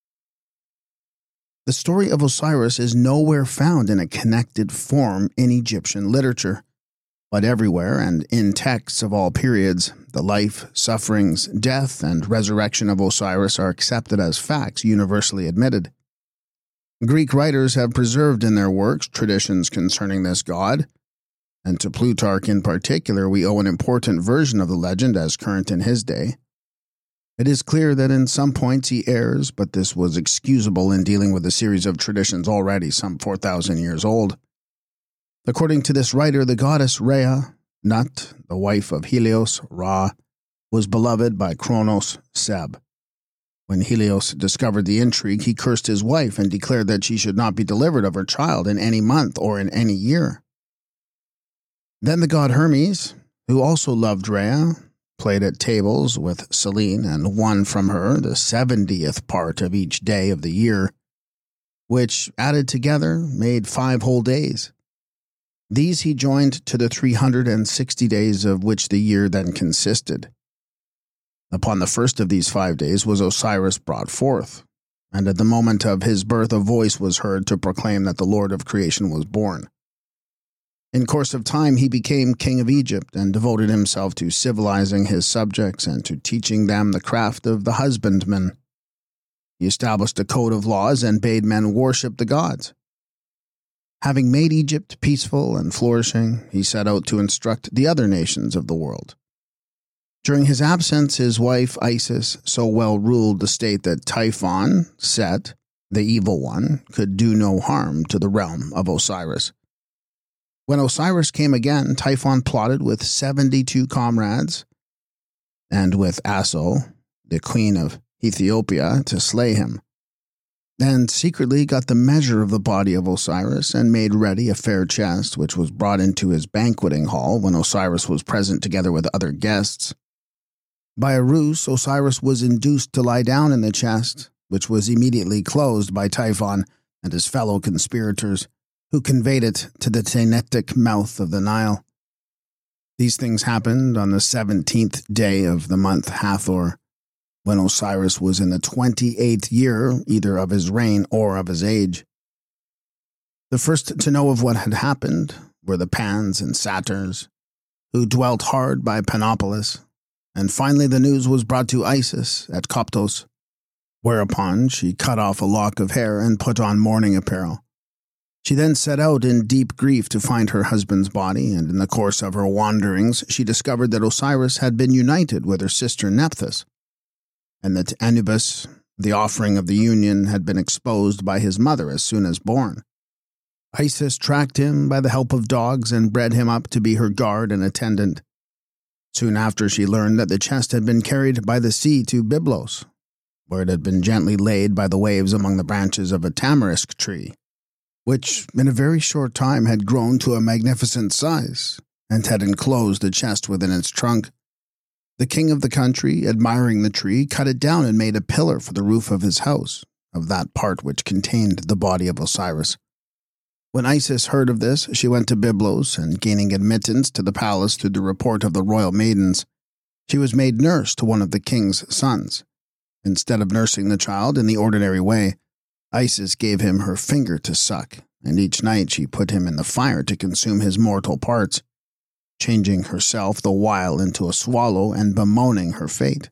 The story of Osiris is nowhere found in a connected form in Egyptian literature, but everywhere and in texts of all periods, the life, sufferings, death, and resurrection of Osiris are accepted as facts universally admitted. Greek writers have preserved in their works traditions concerning this god, and to Plutarch in particular we owe an important version of the legend as current in his day. It is clear that in some points he errs, but this was excusable in dealing with a series of traditions already some 4,000 years old. According to this writer, the goddess Rhea, Nut, the wife of Helios, Ra, was beloved by Kronos, Seb. When Helios discovered the intrigue, he cursed his wife and declared that she should not be delivered of her child in any month or in any year. Then the god Hermes, who also loved Rhea, played at tables with Selene and won from her the 70th part of each day of the year, which, added together, made 5 whole days. These he joined to the 360 days of which the year then consisted. Upon the first of these 5 days was Osiris brought forth, and at the moment of his birth a voice was heard to proclaim that the Lord of creation was born. In course of time he became king of Egypt and devoted himself to civilizing his subjects and to teaching them the craft of the husbandman. He established a code of laws and bade men worship the gods. Having made Egypt peaceful and flourishing, he set out to instruct the other nations of the world. During his absence, his wife Isis so well ruled the state that Typhon, Set, the evil one, could do no harm to the realm of Osiris. When Osiris came again, Typhon plotted with 72 comrades and with Aso, the queen of Ethiopia, to slay him, and secretly got the measure of the body of Osiris and made ready a fair chest, which was brought into his banqueting hall when Osiris was present together with other guests. By a ruse, Osiris was induced to lie down in the chest, which was immediately closed by Typhon and his fellow conspirators, who conveyed it to the Tainetic mouth of the Nile. These things happened on the 17th day of the month Hathor, when Osiris was in the 28th year either of his reign or of his age. The first to know of what had happened were the Pans and Satyrs, who dwelt hard by Panopolis, and finally the news was brought to Isis at Coptos, whereupon she cut off a lock of hair and put on mourning apparel. She then set out in deep grief to find her husband's body, and in the course of her wanderings she discovered that Osiris had been united with her sister Nephthys, and that Anubis, the offering of the union, had been exposed by his mother as soon as born. Isis tracked him by the help of dogs and bred him up to be her guard and attendant. Soon after she learned that the chest had been carried by the sea to Byblos, where it had been gently laid by the waves among the branches of a tamarisk tree, which in a very short time had grown to a magnificent size, and had enclosed the chest within its trunk. The king of the country, admiring the tree, cut it down and made a pillar for the roof of his house, of that part which contained the body of Osiris. When Isis heard of this, she went to Byblos, and gaining admittance to the palace through the report of the royal maidens, she was made nurse to one of the king's sons. Instead of nursing the child in the ordinary way, Isis gave him her finger to suck, and each night she put him in the fire to consume his mortal parts, changing herself the while into a swallow and bemoaning her fate.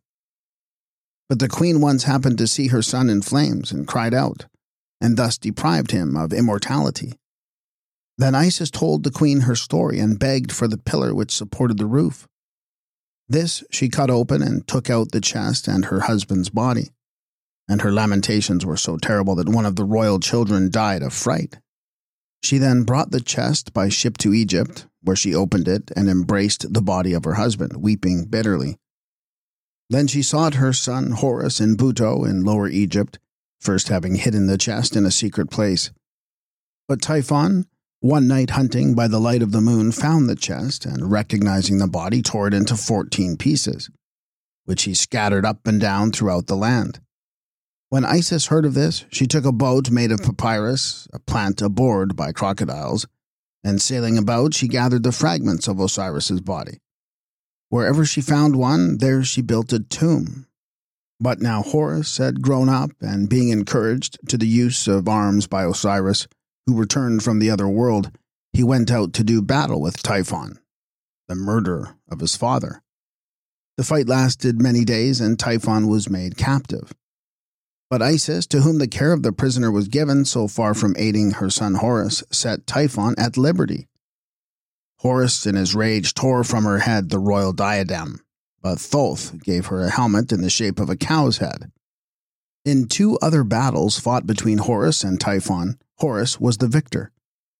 But the queen once happened to see her son in flames and cried out, and thus deprived him of immortality. Then Isis told the queen her story and begged for the pillar which supported the roof. This she cut open and took out the chest and her husband's body, and her lamentations were so terrible that one of the royal children died of fright. She then brought the chest by ship to Egypt, where she opened it and embraced the body of her husband, weeping bitterly. Then she sought her son Horus in Buto in Lower Egypt, first having hidden the chest in a secret place. But Typhon, one night hunting by the light of the moon, found the chest, and recognizing the body, tore it into 14 pieces, which he scattered up and down throughout the land. When Isis heard of this, she took a boat made of papyrus, a plant abhorred by crocodiles, and sailing about, she gathered the fragments of Osiris's body. Wherever she found one, there she built a tomb. But now Horus had grown up, and being encouraged to the use of arms by Osiris, who returned from the other world, he went out to do battle with Typhon, the murderer of his father. The fight lasted many days, and Typhon was made captive. But Isis, to whom the care of the prisoner was given, so far from aiding her son Horus, set Typhon at liberty. Horus, in his rage, tore from her head the royal diadem, but Thoth gave her a helmet in the shape of a cow's head. In 2 other battles fought between Horus and Typhon, Horus was the victor.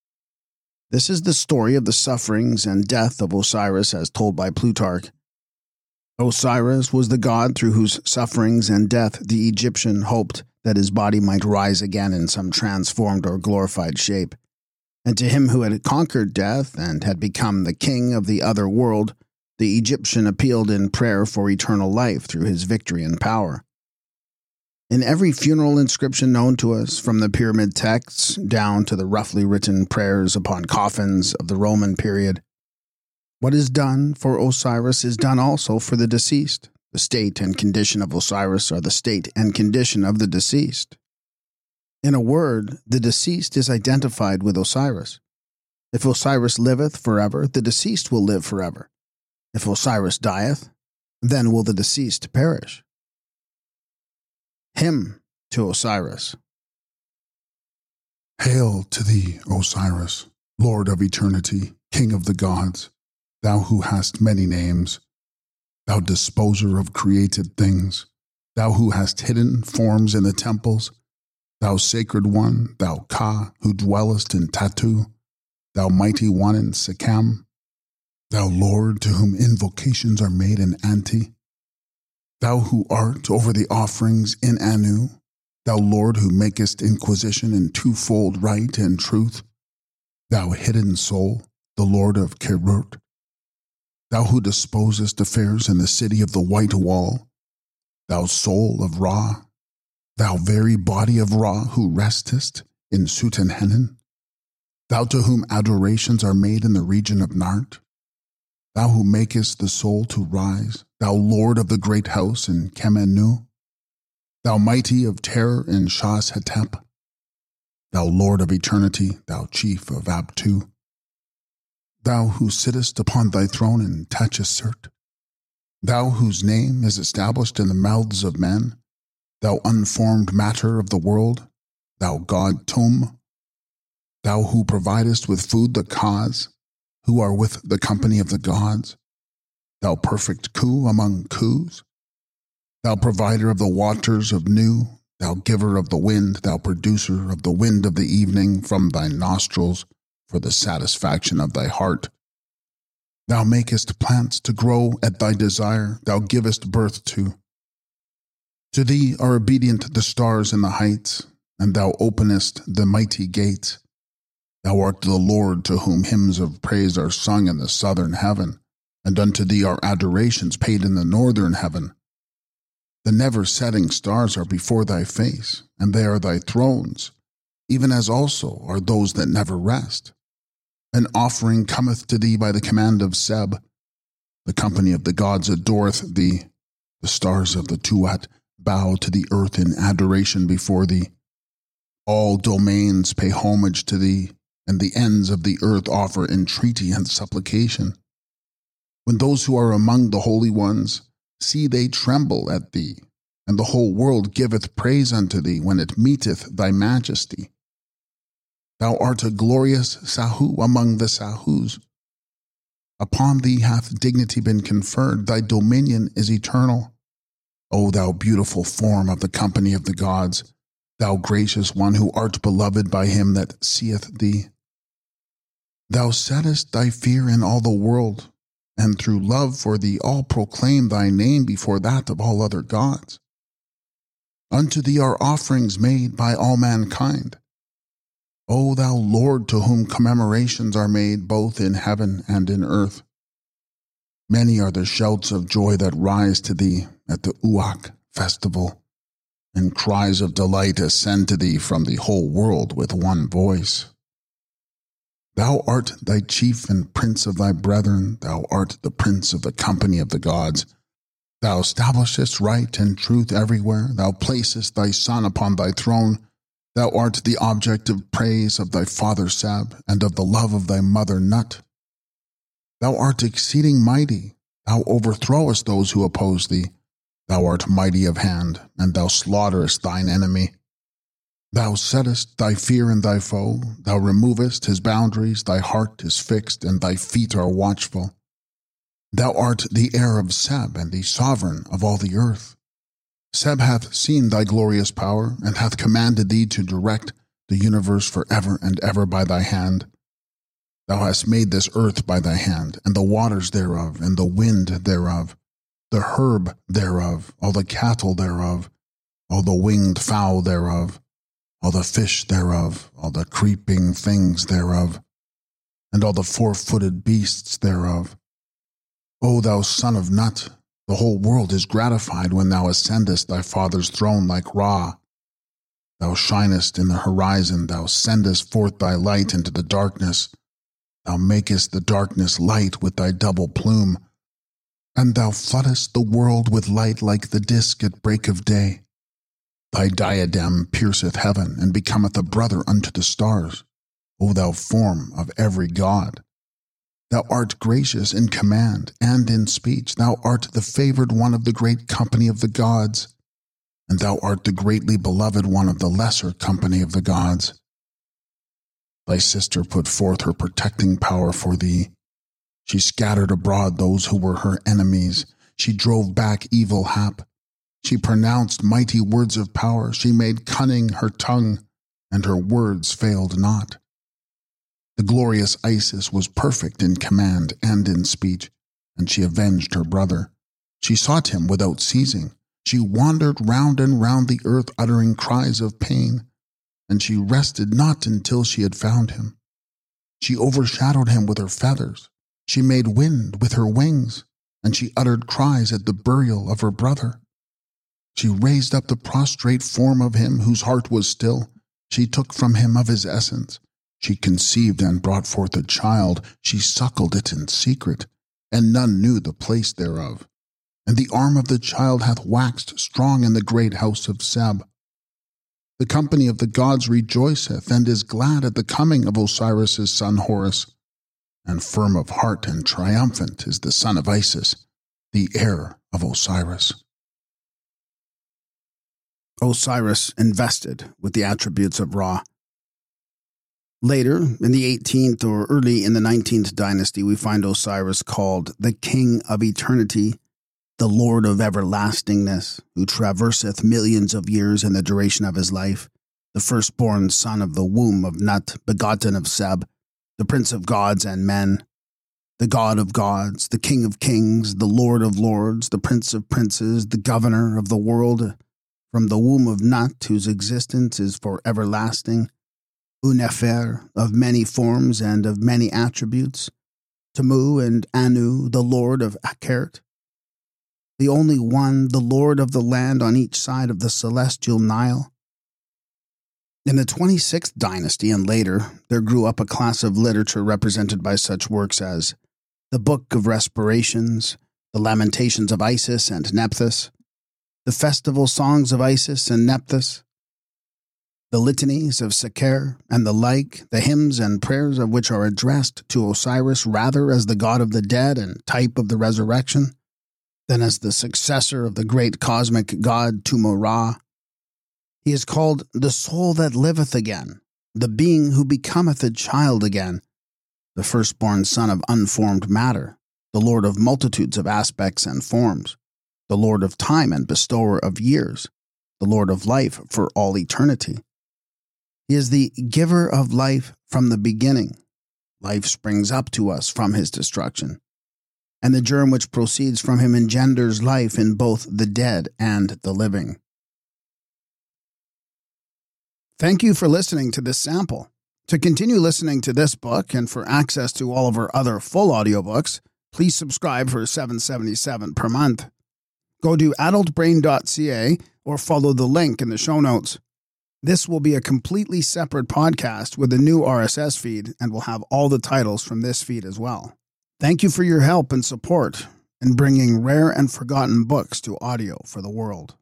This is the story of the sufferings and death of Osiris as told by Plutarch. Osiris was the god through whose sufferings and death the Egyptian hoped that his body might rise again in some transformed or glorified shape. And to him who had conquered death and had become the king of the other world, the Egyptian appealed in prayer for eternal life through his victory and power. In every funeral inscription known to us, from the pyramid texts down to the roughly written prayers upon coffins of the Roman period, what is done for Osiris is done also for the deceased. The state and condition of Osiris are the state and condition of the deceased. In a word, the deceased is identified with Osiris. If Osiris liveth forever, the deceased will live forever. If Osiris dieth, then will the deceased perish. Hymn to Osiris. Hail to thee, Osiris, Lord of eternity, King of the gods, thou who hast many names, thou disposer of created things, thou who hast hidden forms in the temples, thou sacred one, thou Ka, who dwellest in Tatu, thou mighty one in Sikkim, thou Lord to whom invocations are made in Anti, thou who art over the offerings in Anu, thou Lord who makest inquisition in twofold right and truth, thou hidden soul, the Lord of Kerut, thou who disposest affairs in the city of the white wall, thou soul of Ra, thou very body of Ra who restest in Sutenhenan, thou to whom adorations are made in the region of Nart, thou who makest the soul to rise, thou Lord of the great house in Kemenu, thou mighty of terror in Shas-Hetep, thou Lord of eternity, thou chief of Abtu, thou who sittest upon thy throne in Tachesert, thou whose name is established in the mouths of men, thou unformed matter of the world, thou God Tum, thou who providest with food the Kaz, who are with the company of the gods, thou perfect Ku among Kus, thou provider of the waters of Nu, thou giver of the wind, thou producer of the wind of the evening from thy nostrils for the satisfaction of thy heart. Thou makest plants to grow at thy desire, thou givest birth to. To thee are obedient the stars in the heights, and thou openest the mighty gates. Thou art the Lord to whom hymns of praise are sung in the southern heaven, and unto thee are adorations paid in the northern heaven. The never-setting stars are before thy face, and they are thy thrones, even as also are those that never rest. An offering cometh to thee by the command of Seb. The company of the gods adoreth thee. The stars of the Tuat bow to the earth in adoration before thee. All domains pay homage to thee, and the ends of the earth offer entreaty and supplication. When those who are among the holy ones see, they tremble at thee, and the whole world giveth praise unto thee when it meeteth thy majesty. Thou art a glorious Sahu among the Sahus. Upon thee hath dignity been conferred, thy dominion is eternal. O thou beautiful form of the company of the gods, thou gracious one who art beloved by him that seeth thee. Thou settest thy fear in all the world, and through love for thee all proclaim thy name before that of all other gods. Unto thee are offerings made by all mankind. O thou Lord to whom commemorations are made both in heaven and in earth. Many are the shouts of joy that rise to thee at the Uak festival, and cries of delight ascend to thee from the whole world with one voice. Thou art thy chief and prince of thy brethren, thou art the prince of the company of the gods. Thou establishest right and truth everywhere, thou placest thy son upon thy throne. Thou art the object of praise of thy father Seb, and of the love of thy mother Nut. Thou art exceeding mighty, thou overthrowest those who oppose thee. Thou art mighty of hand, and thou slaughterest thine enemy. Thou settest thy fear in thy foe, thou removest his boundaries, thy heart is fixed, and thy feet are watchful. Thou art the heir of Seb, and the sovereign of all the earth. Seb hath seen thy glorious power, and hath commanded thee to direct the universe for ever and ever by thy hand. Thou hast made this earth by thy hand, and the waters thereof, and the wind thereof, the herb thereof, all the cattle thereof, all the winged fowl thereof, all the fish thereof, all the creeping things thereof, and all the four-footed beasts thereof. O thou son of Nut, the whole world is gratified when thou ascendest thy father's throne like Ra. Thou shinest in the horizon, thou sendest forth thy light into the darkness. Thou makest the darkness light with thy double plume, and thou floodest the world with light like the disk at break of day. Thy diadem pierceth heaven, and becometh a brother unto the stars, O thou form of every god. Thou art gracious in command and in speech. Thou art the favored one of the great company of the gods, and thou art the greatly beloved one of the lesser company of the gods. Thy sister put forth her protecting power for thee. She scattered abroad those who were her enemies. She drove back evil hap. She pronounced mighty words of power. She made cunning her tongue, and her words failed not. The glorious Isis was perfect in command and in speech, and she avenged her brother. She sought him without ceasing. She wandered round and round the earth uttering cries of pain, and she rested not until she had found him. She overshadowed him with her feathers. She made wind with her wings, and she uttered cries at the burial of her brother. She raised up the prostrate form of him whose heart was still. She took from him of his essence. She conceived and brought forth a child. She suckled it in secret, and none knew the place thereof. And the arm of the child hath waxed strong in the great house of Seb. The company of the gods rejoiceth, and is glad at the coming of Osiris' son Horus. And firm of heart and triumphant is the son of Isis, the heir of Osiris. Osiris invested with the attributes of Ra. Later, in the 18th or early in the 19th dynasty, we find Osiris called the King of Eternity, the Lord of Everlastingness, who traverseth millions of years in the duration of his life, the firstborn son of the womb of Nut, begotten of Seb, the Prince of gods and men, the God of gods, the King of kings, the Lord of lords, the Prince of princes, the Governor of the world, from the womb of Nut, whose existence is for everlasting, Unefer, of many forms and of many attributes, Tamu and Anu, the Lord of Akert, the only one, the Lord of the land on each side of the celestial Nile. In the 26th dynasty and later, there grew up a class of literature represented by such works as the Book of Respirations, the Lamentations of Isis and Nephthys, the Festival Songs of Isis and Nephthys, the Litanies of Seker, and the like, the hymns and prayers of which are addressed to Osiris rather as the god of the dead and type of the resurrection, than as the successor of the great cosmic god Tumu-Ra. He is called the soul that liveth again, the being who becometh a child again, the firstborn son of unformed matter, the Lord of multitudes of aspects and forms, the Lord of time and bestower of years, the Lord of life for all eternity. He is the giver of life from the beginning. Life springs up to us from his destruction, and the germ which proceeds from him engenders life in both the dead and the living. Thank you for listening to this sample. To continue listening to this book and for access to all of our other full audiobooks, please subscribe for $7.77 per month. Go to adultbrain.ca or follow the link in the show notes. This will be a completely separate podcast with a new RSS feed and will have all the titles from this feed as well. Thank you for your help and support in bringing rare and forgotten books to audio for the world.